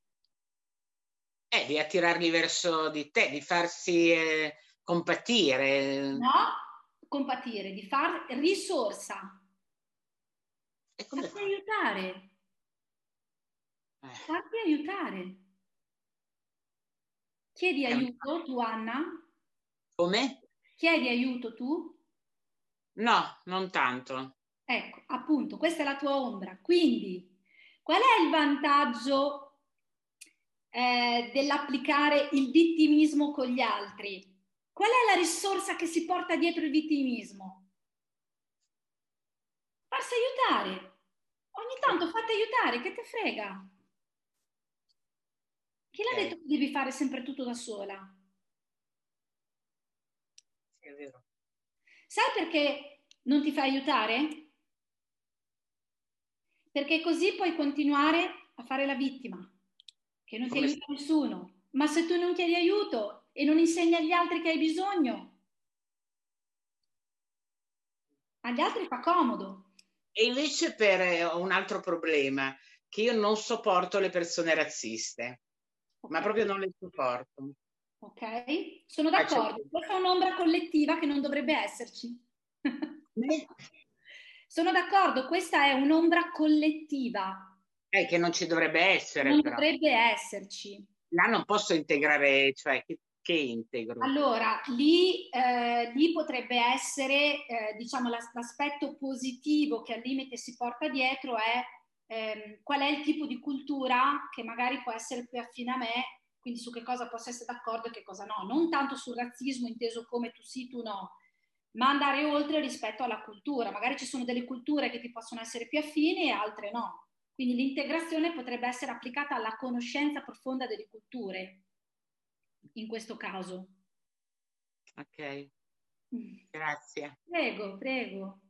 Di attirarli verso di te, di farsi compatire. No, compatire, di far risorsa. E come farti aiutare. Farti aiutare. Chiedi aiuto tu, Anna? Come? Chiedi aiuto tu? No, non tanto. Ecco, appunto, questa è la tua ombra. Quindi, qual è il vantaggio dell'applicare il vittimismo con gli altri? Qual è la risorsa che si porta dietro il vittimismo? Farsi aiutare. Ogni tanto fate aiutare, che te frega? Chi l'ha detto che devi fare sempre tutto da sola? Sì, è vero. Sai perché non ti fai aiutare? Perché così puoi continuare a fare la vittima, che non ti aiuta nessuno. Ma se tu non chiedi aiuto e non insegni agli altri che hai bisogno, agli altri fa comodo. E invece ho un altro problema, che io non sopporto le persone razziste, ma proprio non le sopporto. Ok? Sono d'accordo. Questa è un'ombra collettiva che non dovrebbe esserci. Sono d'accordo, questa è un'ombra collettiva. Che non ci dovrebbe essere, Non però. dovrebbe esserci. Là non posso integrare, cioè che integro? Allora, lì potrebbe essere, diciamo, l'aspetto positivo che al limite si porta dietro è qual è il tipo di cultura che magari può essere più affine a me, quindi su che cosa posso essere d'accordo e che cosa no. Non tanto sul razzismo inteso come tu sì, tu no, ma andare oltre rispetto alla cultura. Magari ci sono delle culture che ti possono essere più affini e altre no. Quindi l'integrazione potrebbe essere applicata alla conoscenza profonda delle culture, in questo caso. Ok, grazie. Prego, prego.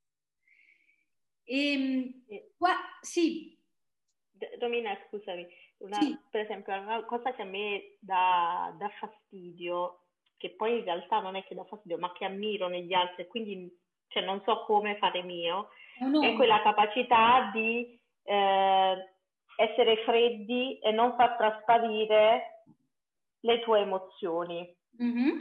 Sì. Domina, scusami, Sì. Per esempio una cosa che a me dà fastidio, che poi in realtà non è che dà fastidio, ma che ammiro negli altri, quindi cioè, non so come fare mio, è quella capacità di essere freddi e non far trasparire le tue emozioni. Mm-hmm.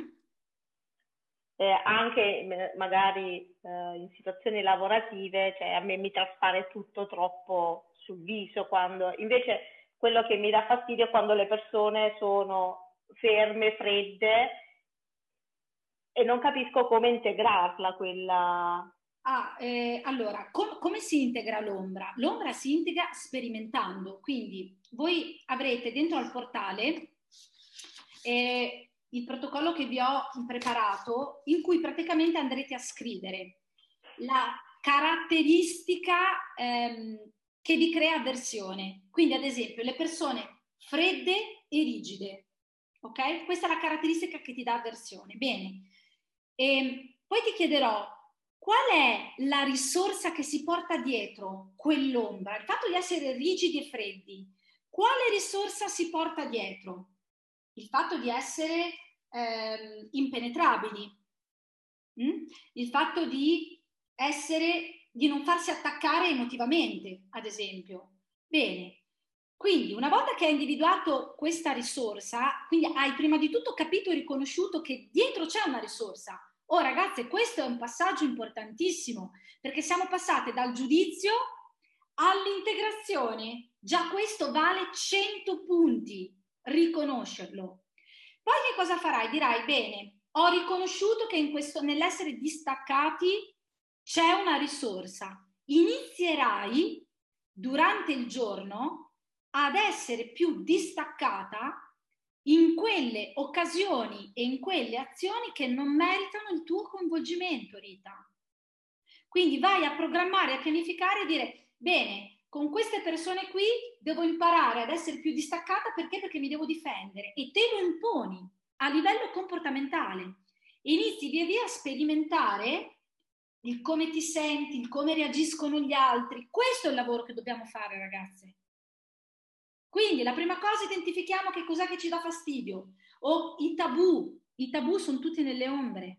Anche magari in situazioni lavorative, cioè a me mi traspare tutto troppo sul viso, quando invece quello che mi dà fastidio è quando le persone sono ferme, fredde e non capisco come integrarla quella. Allora, come si integra l'ombra? L'ombra si integra sperimentando, quindi voi avrete dentro al portale il protocollo che vi ho preparato, in cui praticamente andrete a scrivere la caratteristica che vi crea avversione. Quindi, ad esempio, le persone fredde e rigide, ok? Questa è la caratteristica che ti dà avversione. Bene. Poi ti chiederò qual è la risorsa che si porta dietro quell'ombra, il fatto di essere rigidi e freddi. Quale risorsa si porta dietro? Il fatto di essere impenetrabili, il fatto di non farsi attaccare emotivamente, ad esempio. Bene, quindi una volta che hai individuato questa risorsa, quindi hai prima di tutto capito e riconosciuto che dietro c'è una risorsa. Oh ragazze, questo è un passaggio importantissimo, perché siamo passate dal giudizio all'integrazione. Già questo vale 100 punti, riconoscerlo. Poi che cosa farai? Dirai, bene, ho riconosciuto che nell'essere distaccati c'è una risorsa. Inizierai durante il giorno ad essere più distaccata in quelle occasioni e in quelle azioni che non meritano il tuo coinvolgimento, Rita. Quindi vai a programmare, a pianificare e dire, bene, con queste persone qui devo imparare ad essere più distaccata perché mi devo difendere, e te lo imponi a livello comportamentale. Inizi via via a sperimentare il come ti senti, il come reagiscono gli altri. Questo è il lavoro che dobbiamo fare, ragazze. Quindi la prima cosa, identifichiamo che cos'è che ci dà fastidio, o i tabù sono tutti nelle ombre.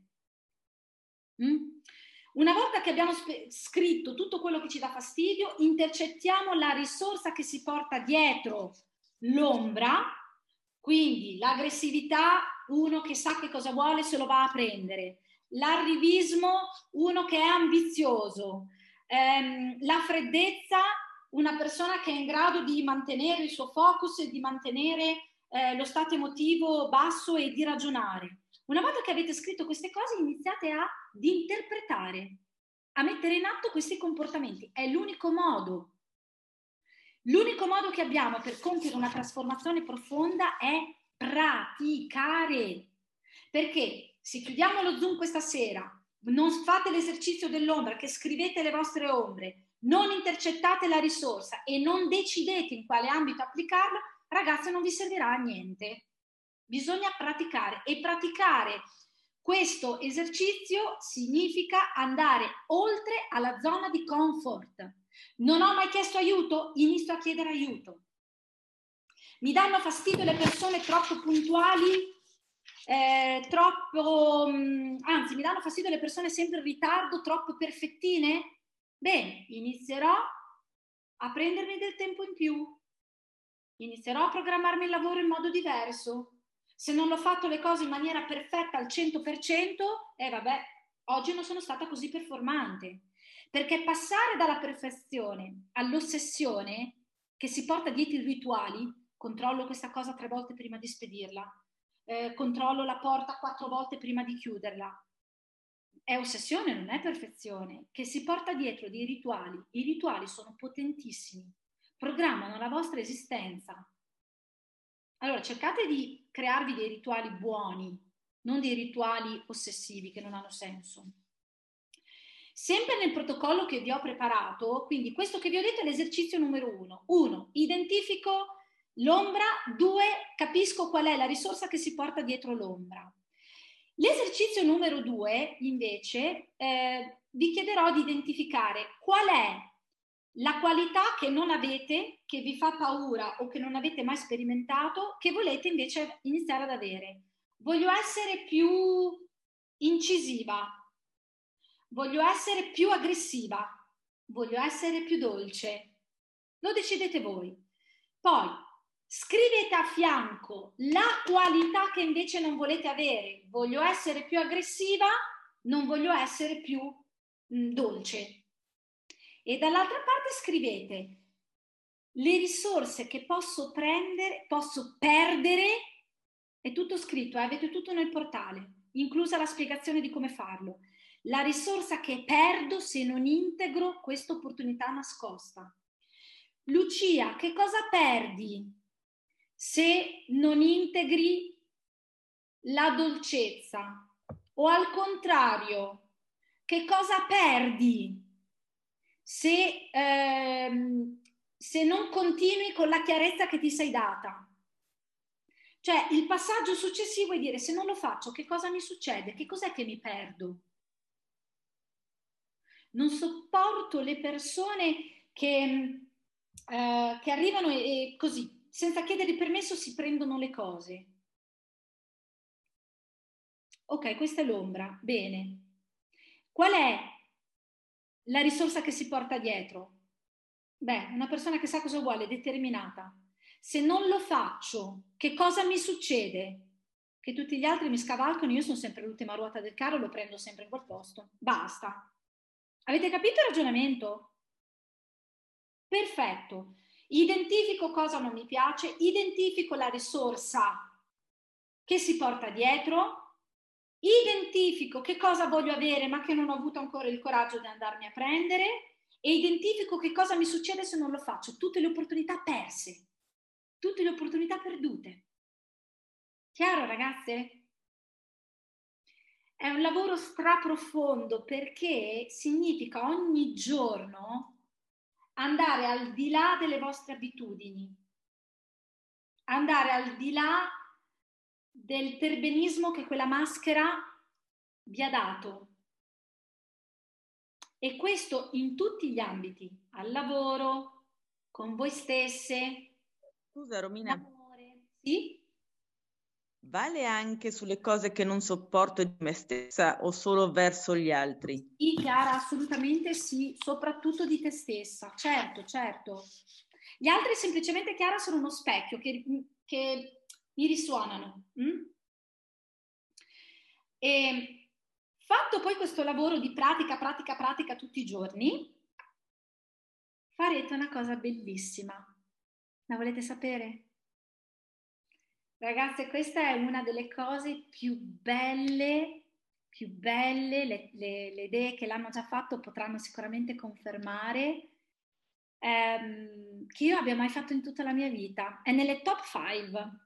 Una volta che abbiamo scritto tutto quello che ci dà fastidio, intercettiamo la risorsa che si porta dietro l'ombra, quindi l'aggressività, uno che sa che cosa vuole se lo va a prendere, l'arrivismo, uno che è ambizioso, la freddezza, una persona che è in grado di mantenere il suo focus e di mantenere lo stato emotivo basso e di ragionare. Una volta che avete scritto queste cose, iniziate ad interpretare. a mettere in atto questi comportamenti. È l'unico modo. L'unico modo che abbiamo per compiere una trasformazione profonda è praticare. Perché se chiudiamo lo Zoom questa sera, non fate l'esercizio dell'ombra, che scrivete le vostre ombre, non intercettate la risorsa e non decidete in quale ambito applicarlo, ragazzi, non vi servirà a niente. Bisogna praticare, e praticare questo esercizio significa andare oltre alla zona di comfort. Non ho mai chiesto aiuto? Inizio a chiedere aiuto. Mi danno fastidio le persone troppo puntuali, anzi mi danno fastidio le persone sempre in ritardo, troppo perfettine? Bene, inizierò a prendermi del tempo in più, inizierò a programmarmi il lavoro in modo diverso. Se non ho fatto le cose in maniera perfetta al 100%, vabbè, oggi non sono stata così performante. Perché passare dalla perfezione all'ossessione, che si porta dietro i rituali, controllo questa cosa 3 volte prima di spedirla, controllo la porta 4 volte prima di chiuderla, è ossessione, non è perfezione, che si porta dietro dei rituali. I rituali sono potentissimi, programmano la vostra esistenza. Allora cercate di crearvi dei rituali buoni, non dei rituali ossessivi che non hanno senso. Sempre nel protocollo che vi ho preparato, quindi questo che vi ho detto è l'esercizio numero 1. 1. Identifico l'ombra. 2. Capisco qual è la risorsa che si porta dietro l'ombra. L'esercizio numero 2, invece, vi chiederò di identificare qual è la qualità che non avete, che vi fa paura o che non avete mai sperimentato, che volete invece iniziare ad avere. Voglio essere più incisiva. Voglio essere più aggressiva, voglio essere più dolce. Lo decidete voi. Poi scrivete a fianco la qualità che invece non volete avere. Voglio essere più aggressiva, non voglio essere più dolce. E dall'altra parte scrivete le risorse che posso perdere, è tutto scritto, avete tutto nel portale, inclusa la spiegazione di come farlo. La risorsa che perdo se non integro questa opportunità nascosta. Lucia, che cosa perdi se non integri la dolcezza? O al contrario, che cosa perdi se non continui con la chiarezza che ti sei data? Cioè, il passaggio successivo è dire: se non lo faccio, che cosa mi succede? Che cos'è che mi perdo? Non sopporto le persone che arrivano e così, senza chiedere permesso, si prendono le cose. Ok, questa è l'ombra. Bene. Qual è la risorsa che si porta dietro? Beh, una persona che sa cosa vuole, determinata. Se non lo faccio, che cosa mi succede? Che tutti gli altri mi scavalcano, io sono sempre l'ultima ruota del carro, lo prendo sempre in quel posto. Basta. Avete capito il ragionamento? Perfetto. Identifico cosa non mi piace, identifico la risorsa che si porta dietro, identifico che cosa voglio avere ma che non ho avuto ancora il coraggio di andarmi a prendere e identifico che cosa mi succede se non lo faccio. Tutte le opportunità perse, tutte le opportunità perdute. Chiaro, ragazze? È un lavoro straprofondo perché significa ogni giorno andare al di là delle vostre abitudini, andare al di là del perbenismo che quella maschera vi ha dato. E questo in tutti gli ambiti, al lavoro, con voi stesse. Scusa Romina. L'amore. Sì? Vale anche sulle cose che non sopporto di me stessa o solo verso gli altri? Sì, Chiara, assolutamente sì, soprattutto di te stessa, certo, certo. Gli altri semplicemente, Chiara, sono uno specchio che mi risuonano. E fatto poi questo lavoro di pratica tutti i giorni, farete una cosa bellissima. La volete sapere? Ragazze, questa è una delle cose più belle più belle, le idee che l'hanno già fatto potranno sicuramente confermare, che io abbia mai fatto in tutta la mia vita. È nelle top 5.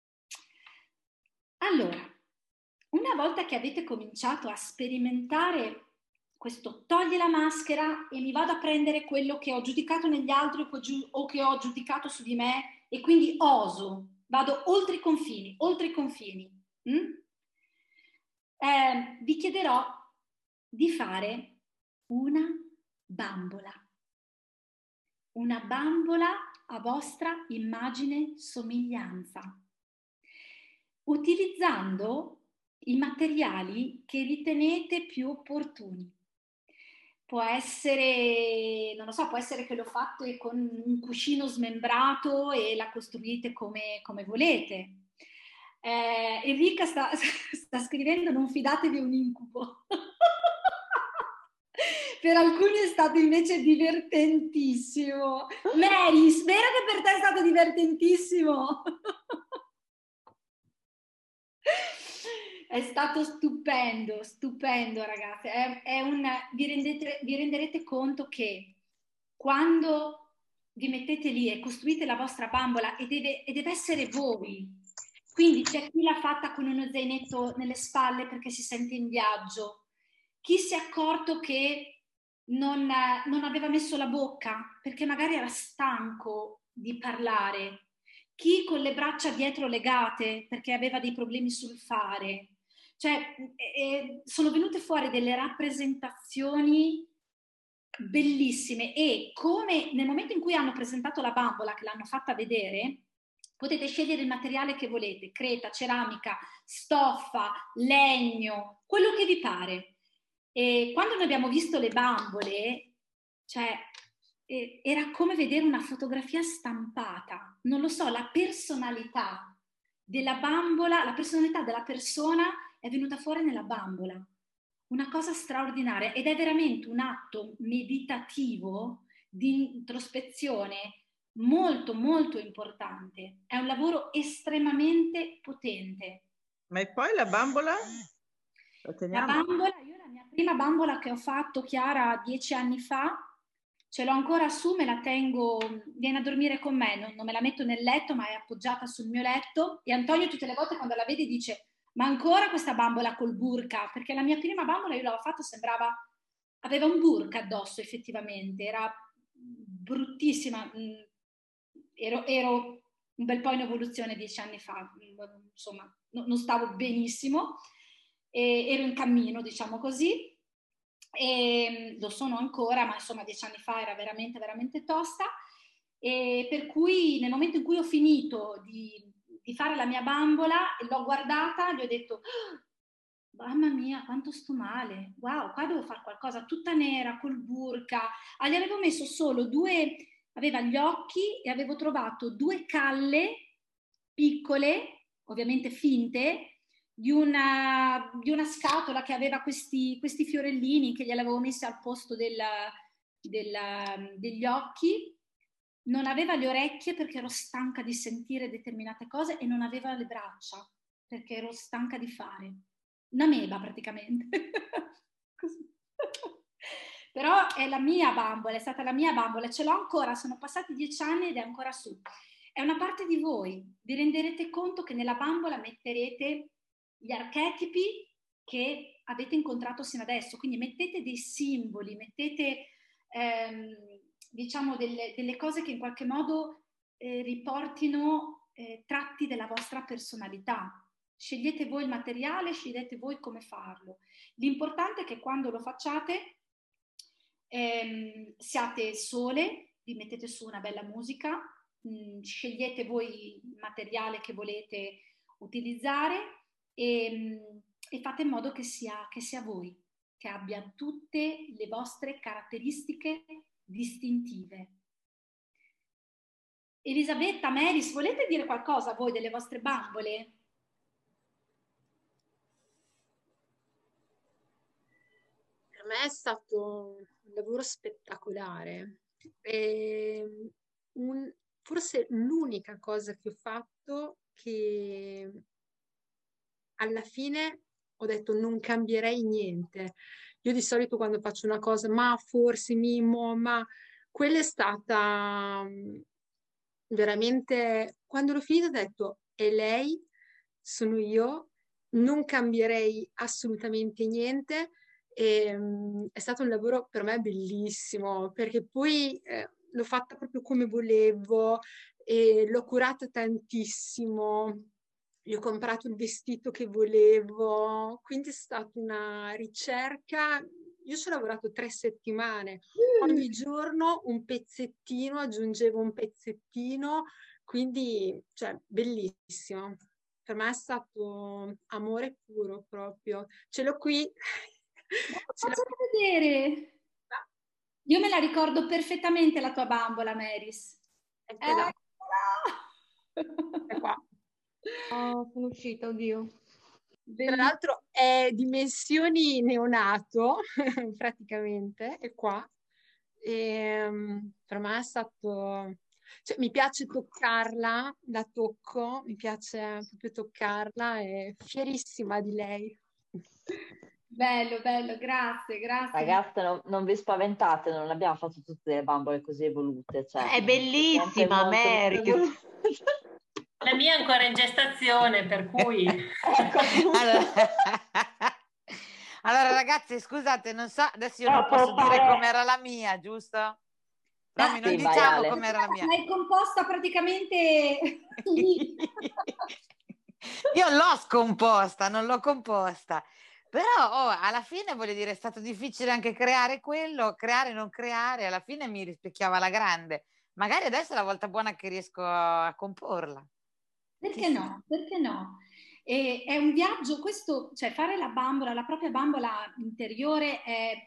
Allora, una volta che avete cominciato a sperimentare questo togli la maschera e mi vado a prendere quello che ho giudicato negli altri o che ho giudicato su di me e quindi oso, vado oltre i confini, vi chiederò di fare una bambola a vostra immagine somiglianza, utilizzando i materiali che ritenete più opportuni. Può essere, non lo so, può essere che lo fate con un cuscino smembrato e la costruite come volete. Enrica sta scrivendo: non fidatevi, un incubo. Per alcuni è stato invece divertentissimo. Mary, spero che per te è stato divertentissimo. È stato stupendo ragazze. Vi renderete conto che quando vi mettete lì e costruite la vostra bambola e deve essere voi, quindi c'è chi l'ha fatta con uno zainetto nelle spalle perché si sente in viaggio, chi si è accorto che non aveva messo la bocca perché magari era stanco di parlare, chi con le braccia dietro legate perché aveva dei problemi sul fare. Cioè, sono venute fuori delle rappresentazioni bellissime e come nel momento in cui hanno presentato la bambola, che l'hanno fatta vedere, potete scegliere il materiale che volete: creta, ceramica, stoffa, legno, quello che vi pare. E quando noi abbiamo visto le bambole, cioè, era come vedere una fotografia stampata. Non lo so, la personalità della bambola, la personalità della persona è venuta fuori nella bambola. Una cosa straordinaria, ed è veramente un atto meditativo di introspezione molto molto importante. È un lavoro estremamente potente. Ma e poi la bambola? La bambola, io la mia prima bambola che ho fatto, Chiara, 10 anni fa, ce l'ho ancora su, me la tengo, viene a dormire con me, non me la metto nel letto, ma è appoggiata sul mio letto, e Antonio tutte le volte quando la vede dice: ma ancora questa bambola col burka? Perché la mia prima bambola io l'avevo fatta, aveva un burka addosso effettivamente, era bruttissima, ero un bel po' in evoluzione 10 anni fa, insomma non stavo benissimo, ero in cammino, diciamo così, e lo sono ancora, ma insomma 10 anni fa era veramente veramente tosta, e per cui nel momento in cui ho finito di fare la mia bambola, l'ho guardata, gli ho detto: mamma mia, quanto sto male, wow, qua devo fare qualcosa, tutta nera, col burka. Gli avevo messo solo aveva gli occhi e avevo trovato 2 calle piccole, ovviamente finte, di una scatola che aveva questi fiorellini che gliel'avevo messi al posto degli occhi. Non aveva le orecchie perché ero stanca di sentire determinate cose e non aveva le braccia perché ero stanca di fare. Una meba praticamente. Però è la mia bambola, è stata la mia bambola, ce l'ho ancora, sono passati 10 anni ed è ancora su. È una parte di voi, vi renderete conto che nella bambola metterete gli archetipi che avete incontrato sino adesso, quindi mettete dei simboli, mettete diciamo delle cose che in qualche modo riportino tratti della vostra personalità. Scegliete voi il materiale, scegliete voi come farlo. L'importante è che quando lo facciate siate sole, vi mettete su una bella musica, scegliete voi il materiale che volete utilizzare e fate in modo che sia voi, che abbia tutte le vostre caratteristiche distintive. Elisabetta, Meris, volete dire qualcosa a voi delle vostre bambole? Per me è stato un lavoro spettacolare. Forse l'unica cosa che ho fatto che alla fine ho detto non cambierei niente. Io di solito quando faccio una cosa, ma forse Mimmo, ma quella è stata veramente, quando l'ho finita ho detto è lei, sono io, non cambierei assolutamente niente. E, è stato un lavoro per me bellissimo, perché poi l'ho fatta proprio come volevo e l'ho curata tantissimo. Gli ho comprato il vestito che volevo, quindi è stata una ricerca. Io ci ho lavorato 3 settimane, ogni giorno un pezzettino, aggiungevo un pezzettino, quindi cioè bellissimo. Per me è stato amore puro proprio. Ce l'ho qui. Faccio vedere. Io me la ricordo perfettamente la tua bambola, Maris. Eccola. È qua. Oh, sono uscita, oddio. Tra l'altro è dimensioni neonato, praticamente, è qua. E, per me è stato... Cioè, mi piace toccarla, la tocco, mi piace proprio toccarla e fierissima di lei. Bello, bello, grazie, grazie. Ragazze, non vi spaventate, non abbiamo fatto tutte delle bambole così evolute. Cioè, è bellissima, Mary. La mia è ancora in gestazione, per cui... Allora, ragazzi, scusate, non so, adesso io non posso dire com'era la mia, giusto? Romy, non diciamo com'era la mia. L'hai composta praticamente lì. Io l'ho scomposta, non l'ho composta. Però alla fine, voglio dire, è stato difficile anche creare quello, creare e non creare, alla fine mi rispecchiava alla grande. Magari adesso è la volta buona che riesco a comporla. Perché no? Perché no? È un viaggio, questo, cioè fare la bambola, la propria bambola interiore è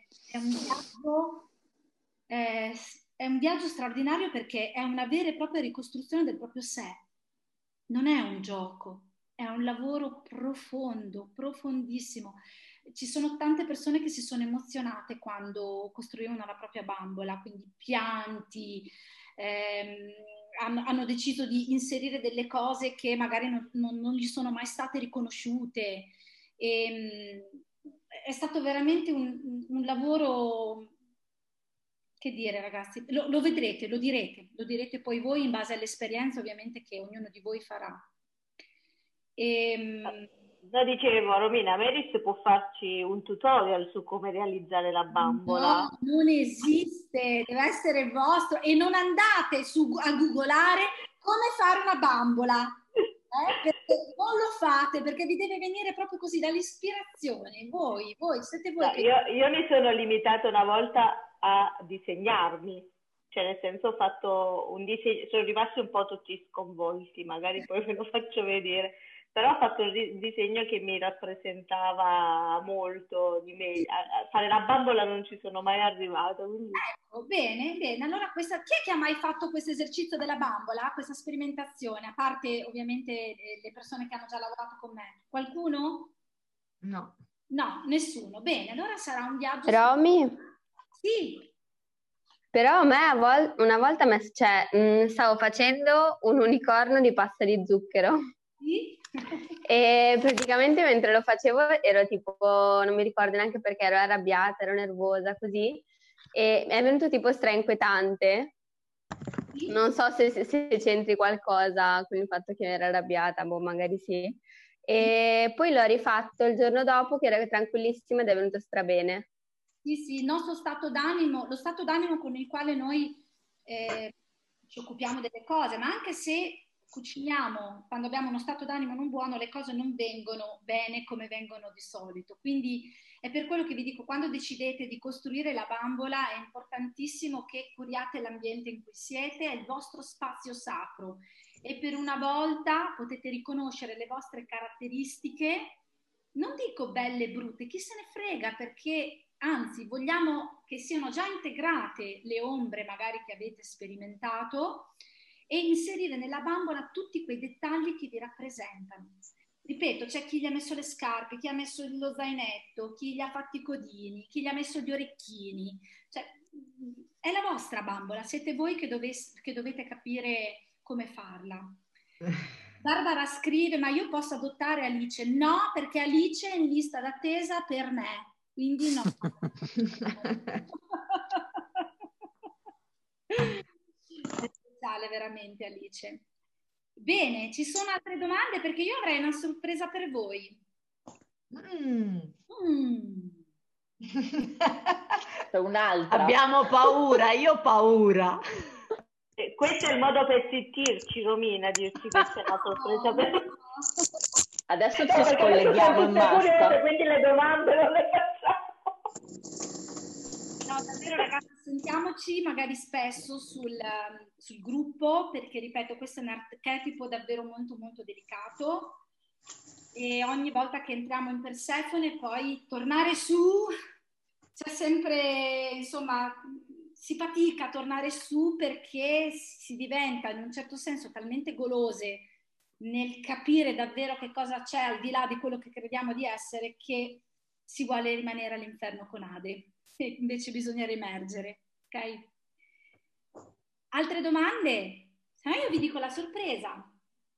un viaggio straordinario perché è una vera e propria ricostruzione del proprio sé. Non è un gioco, è un lavoro profondo, profondissimo. Ci sono tante persone che si sono emozionate quando costruivano la propria bambola, quindi pianti, hanno deciso di inserire delle cose che magari non gli sono mai state riconosciute. È stato veramente un lavoro, che dire ragazzi, lo vedrete, lo direte poi voi in base all'esperienza ovviamente che ognuno di voi farà. Già dicevo, Romina, Meris può farci un tutorial su come realizzare la bambola. No, non esiste, deve essere vostro e non andate a googolare come fare una bambola, perché non lo fate, perché vi deve venire proprio così dall'ispirazione. Voi siete voi. No, io mi sono limitata una volta a disegnarmi, cioè nel senso ho fatto un disegno, sono rimasti un po' tutti sconvolti, magari poi ve lo faccio vedere. Però ho fatto un disegno che mi rappresentava molto di me. A fare la bambola non ci sono mai arrivata. Quindi... Ecco, bene, bene. Allora, chi è che ha mai fatto questo esercizio della bambola, questa sperimentazione? A parte ovviamente le persone che hanno già lavorato con me. Qualcuno? No. No, nessuno. Bene, allora sarà un viaggio... Romy? Sì. Però a me una volta stavo facendo un unicorno di pasta di zucchero. Sì? E praticamente mentre lo facevo ero tipo, non mi ricordo neanche perché ero arrabbiata, ero nervosa così e è venuto tipo inquietante. Non so se c'entri qualcosa con il fatto che ero arrabbiata, boh, magari sì. E poi l'ho rifatto il giorno dopo che ero tranquillissima ed è venuto strabene. Sì, il nostro stato d'animo, lo stato d'animo con il quale noi ci occupiamo delle cose, ma anche se cuciniamo, quando abbiamo uno stato d'animo non buono, le cose non vengono bene come vengono di solito. Quindi è per quello che vi dico, quando decidete di costruire la bambola è importantissimo che curiate l'ambiente in cui siete, è il vostro spazio sacro e per una volta potete riconoscere le vostre caratteristiche, non dico belle e brutte, chi se ne frega, perché anzi vogliamo che siano già integrate le ombre magari che avete sperimentato e inserire nella bambola tutti quei dettagli che vi rappresentano. Ripeto, c'è chi gli ha messo le scarpe, chi ha messo lo zainetto, chi gli ha fatti i codini, chi gli ha messo gli orecchini. Cioè, è la vostra bambola, siete voi che dovete capire come farla. Barbara scrive, ma io posso adottare Alice? No, perché Alice è in lista d'attesa per me, quindi no. È speciale veramente Alice. Bene, ci sono altre domande? Perché io avrei una sorpresa per voi. C'è un'altra. Abbiamo paura, io ho paura. Questo è il modo per zittirci, Romina, dirci che c'è una sorpresa per... Adesso ci scolleghiamo in massa. Quindi le domande non le facciamo. No, davvero ragazzi, sentiamoci magari spesso sul gruppo, perché ripeto, questo è un archetipo davvero molto molto delicato e ogni volta che entriamo in Persefone poi tornare su, c'è sempre, insomma, si fatica a tornare su perché si diventa in un certo senso talmente golose nel capire davvero che cosa c'è al di là di quello che crediamo di essere che si vuole rimanere all'inferno con Adri. E invece bisogna riemergere, ok? Altre domande? Se no io vi dico la sorpresa.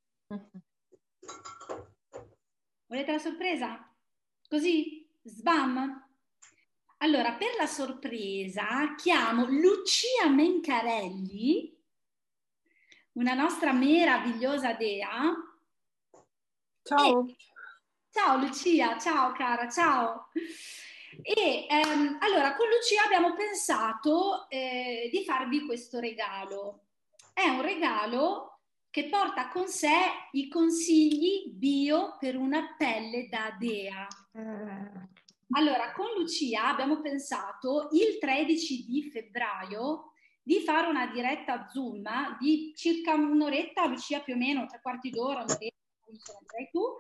Volete la sorpresa? Così? Sbam? Allora, per la sorpresa chiamo Lucia Mencarelli, una nostra meravigliosa dea. Ciao. Ciao Lucia, ciao cara, ciao. E allora con Lucia abbiamo pensato di farvi questo regalo. È un regalo che porta con sé i consigli bio per una pelle da dea. Allora con Lucia abbiamo pensato il 13 di febbraio di fare una diretta Zoom di circa un'oretta, Lucia, più o meno, 3/4 d'ora, un'oretta, insomma, direi tu,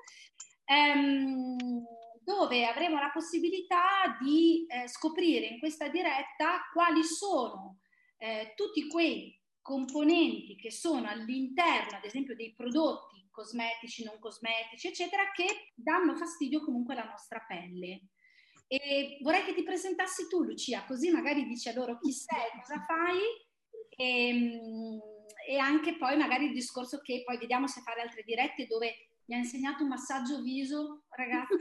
dove avremo la possibilità di scoprire in questa diretta quali sono tutti quei componenti che sono all'interno, ad esempio, dei prodotti cosmetici, non cosmetici, eccetera, che danno fastidio comunque alla nostra pelle. E vorrei che ti presentassi tu, Lucia, così magari dici a loro chi sei, cosa fai e anche poi magari il discorso che poi vediamo se fare altre dirette dove mi ha insegnato un massaggio viso, ragazzi,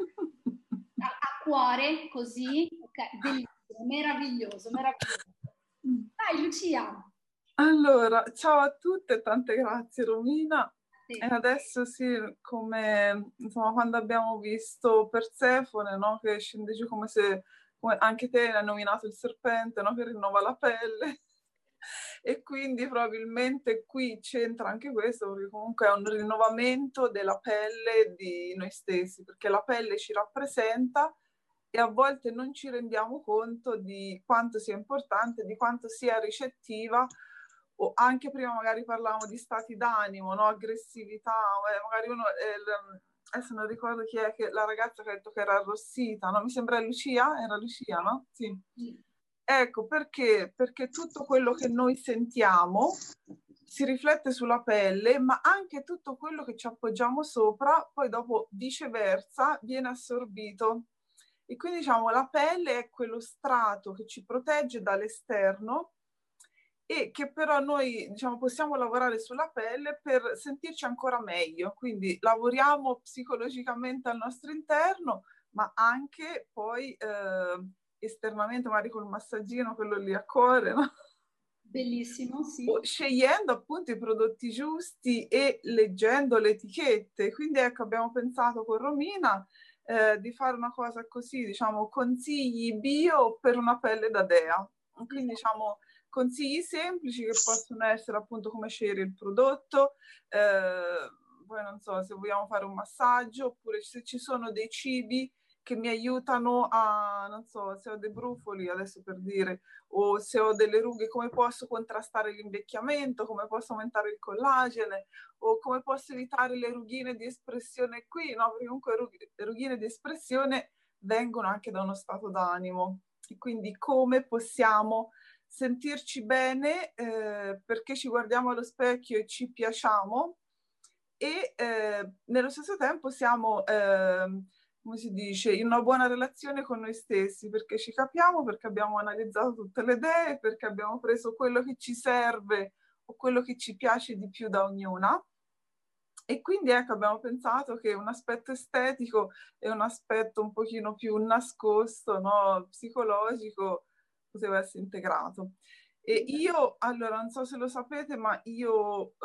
a cuore, così, ok, bellissimo, meraviglioso, meraviglioso. Vai Lucia. Allora, ciao a tutte, tante grazie Romina. E adesso sì, come insomma quando abbiamo visto Persefone, no, che scende giù come se come anche te l'hai nominato il serpente, no, che rinnova la pelle. E quindi probabilmente qui c'entra anche questo, perché comunque è un rinnovamento della pelle di noi stessi, perché la pelle ci rappresenta e a volte non ci rendiamo conto di quanto sia importante, di quanto sia ricettiva. O anche prima magari parlavamo di stati d'animo, no? Aggressività, magari uno, adesso non ricordo chi è, che la ragazza che ha detto che era arrossita, no? Mi sembra Lucia, era Lucia, no? Sì. Ecco, perché? Perché tutto quello che noi sentiamo si riflette sulla pelle, ma anche tutto quello che ci appoggiamo sopra, poi dopo viceversa viene assorbito. E quindi diciamo la pelle è quello strato che ci protegge dall'esterno e che però noi diciamo possiamo lavorare sulla pelle per sentirci ancora meglio, quindi lavoriamo psicologicamente al nostro interno, ma anche poi esternamente, magari col massaggino, quello lì a cuore, no? Bellissimo, sì. Scegliendo appunto i prodotti giusti e leggendo le etichette. Quindi ecco, abbiamo pensato con Romina di fare una cosa così, diciamo, consigli bio per una pelle da dea. Quindi diciamo consigli semplici che possono essere appunto come scegliere il prodotto, poi non so se vogliamo fare un massaggio oppure se ci sono dei cibi che mi aiutano a, non so, se ho dei brufoli adesso per dire, o se ho delle rughe, come posso contrastare l'invecchiamento, come posso aumentare il collagene, o come posso evitare le rughine di espressione qui, no? Perché comunque le rughine di espressione vengono anche da uno stato d'animo. E quindi come possiamo sentirci bene perché ci guardiamo allo specchio e ci piacciamo e nello stesso tempo siamo, come si dice, in una buona relazione con noi stessi, perché ci capiamo, perché abbiamo analizzato tutte le idee, perché abbiamo preso quello che ci serve o quello che ci piace di più da ognuna E quindi ecco, abbiamo pensato che un aspetto estetico e un aspetto un pochino più nascosto, no, psicologico, poteva essere integrato. E io, allora, non so se lo sapete, ma io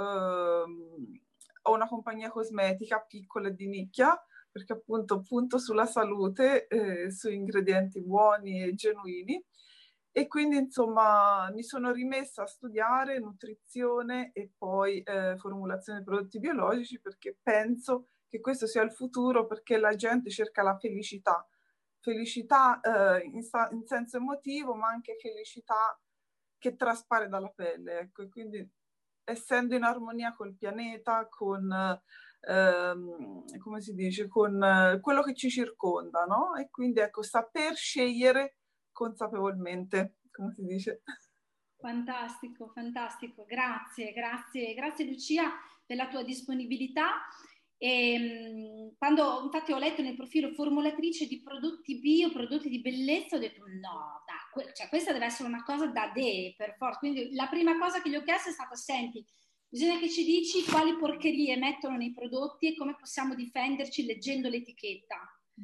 ho una compagnia cosmetica piccola e di nicchia, perché appunto punto sulla salute, su ingredienti buoni e genuini. E quindi insomma mi sono rimessa a studiare nutrizione e poi formulazione di prodotti biologici, perché penso che questo sia il futuro, perché la gente cerca la felicità. Felicità in senso emotivo, ma anche felicità che traspare dalla pelle. Ecco. E quindi essendo in armonia col pianeta, con, come si dice, con quello che ci circonda, no? E quindi ecco, saper scegliere consapevolmente, come si dice. Fantastico, fantastico, grazie Lucia per la tua disponibilità. E, quando infatti ho letto nel profilo formulatrice di prodotti bio, prodotti di bellezza, ho detto no, cioè, questa deve essere una cosa da per forza. Quindi la prima cosa che gli ho chiesto è stata: senti, bisogna che ci dici quali porcherie mettono nei prodotti e come possiamo difenderci leggendo l'etichetta.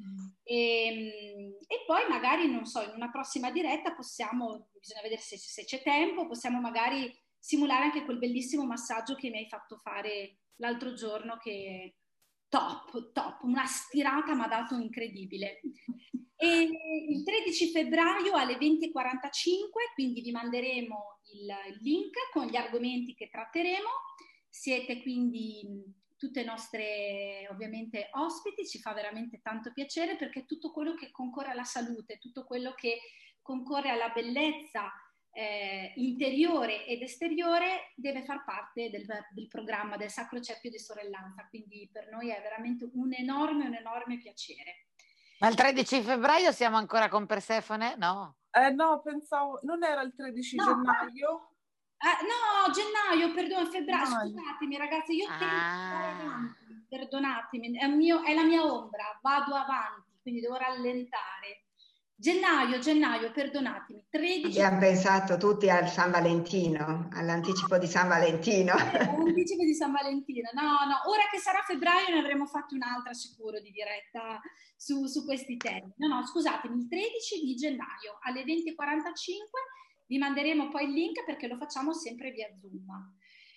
E poi magari, non so, in una prossima diretta possiamo, bisogna vedere se c'è tempo, possiamo magari simulare anche quel bellissimo massaggio che mi hai fatto fare l'altro giorno, che top, una stirata mi ha dato incredibile. E il 13 febbraio alle 20:45, quindi vi manderemo il link con gli argomenti che tratteremo. Siete quindi tutte nostre ovviamente ospiti, ci fa veramente tanto piacere, perché tutto quello che concorre alla salute, tutto quello che concorre alla bellezza interiore ed esteriore deve far parte del programma del Sacro Cerchio di Sorellanza, quindi per noi è veramente un enorme piacere. Ma il 13 febbraio siamo ancora con Persefone? No. No, pensavo, non era il 13 gennaio? No, gennaio, perdono, febbraio, scusatemi ragazzi, io tendo ad andare avanti, perdonatemi, è la mia ombra, vado avanti, quindi devo rallentare. Gennaio, perdonatemi, 13. Abbiamo pensato tutti al San Valentino, all'anticipo di San Valentino. All'anticipo di San Valentino, no, ora che sarà febbraio ne avremo fatto un'altra sicuro di diretta su questi temi. No, scusatemi, il 13 di gennaio alle 20:45 vi manderemo poi il link, perché lo facciamo sempre via Zoom.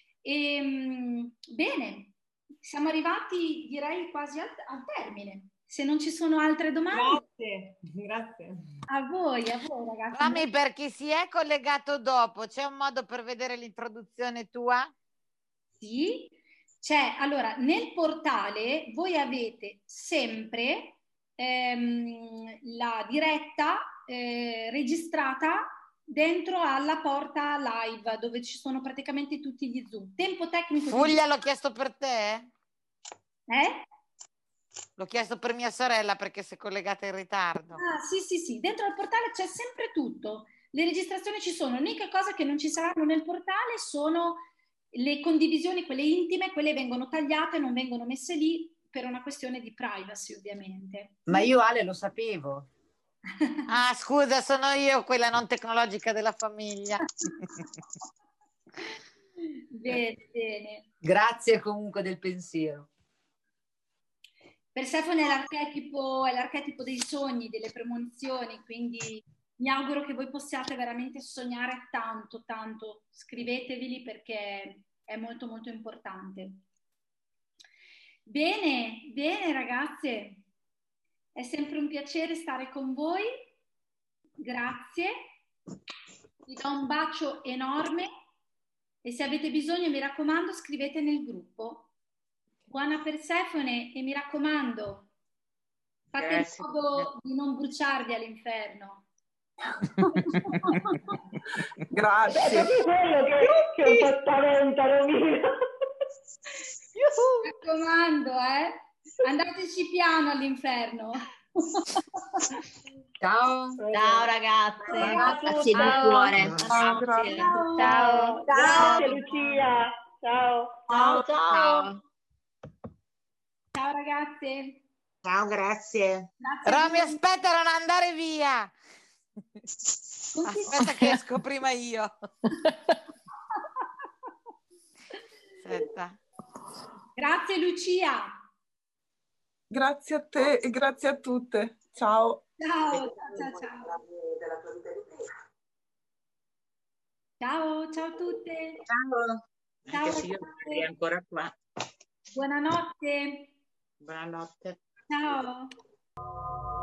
Bene, siamo arrivati direi quasi al termine. Se non ci sono altre domande. Grazie. A voi ragazzi. Rami, per chi si è collegato dopo, c'è un modo per vedere l'introduzione tua? Sì, c'è. Allora, nel portale voi avete sempre la diretta registrata dentro alla porta live, dove ci sono praticamente tutti gli Zoom. Tempo tecnico. Fuglia, l'ho chiesto per te? Eh? L'ho chiesto per mia sorella, perché si è collegata in ritardo. Ah, sì, dentro al portale c'è sempre tutto. Le registrazioni ci sono. L'unica cosa che non ci saranno nel portale sono le condivisioni, quelle intime, quelle vengono tagliate, non vengono messe lì per una questione di privacy, ovviamente. Ma io, Ale, lo sapevo. Ah, scusa, sono io quella non tecnologica della famiglia. Bene. Grazie comunque del pensiero. Persefone è l'archetipo dei sogni, delle premonizioni, quindi mi auguro che voi possiate veramente sognare tanto. Scriveteveli, perché è molto importante. Bene ragazze, è sempre un piacere stare con voi. Grazie, vi do un bacio enorme e se avete bisogno, mi raccomando, scrivete nel gruppo. Buona Persefone, e mi raccomando, fate in modo di non bruciarvi all'inferno. Grazie. È proprio quello che un po' spaventa, Romina. Mi raccomando, andateci piano all'inferno. Ciao ragazze. Grazie di cuore. Ciao. Grazie Lucia. Ciao. Ciao ragazze. Ciao, grazie. Rami, aspetta, non andare via. Aspetta che esco prima io. Aspetta. Grazie Lucia. Grazie a te e grazie a tutte. Ciao. Ciao. Ciao, ciao a tutte. Ciao. Ciao. Anche se io sarei ancora qua. Buonanotte. Buonanotte. Ciao.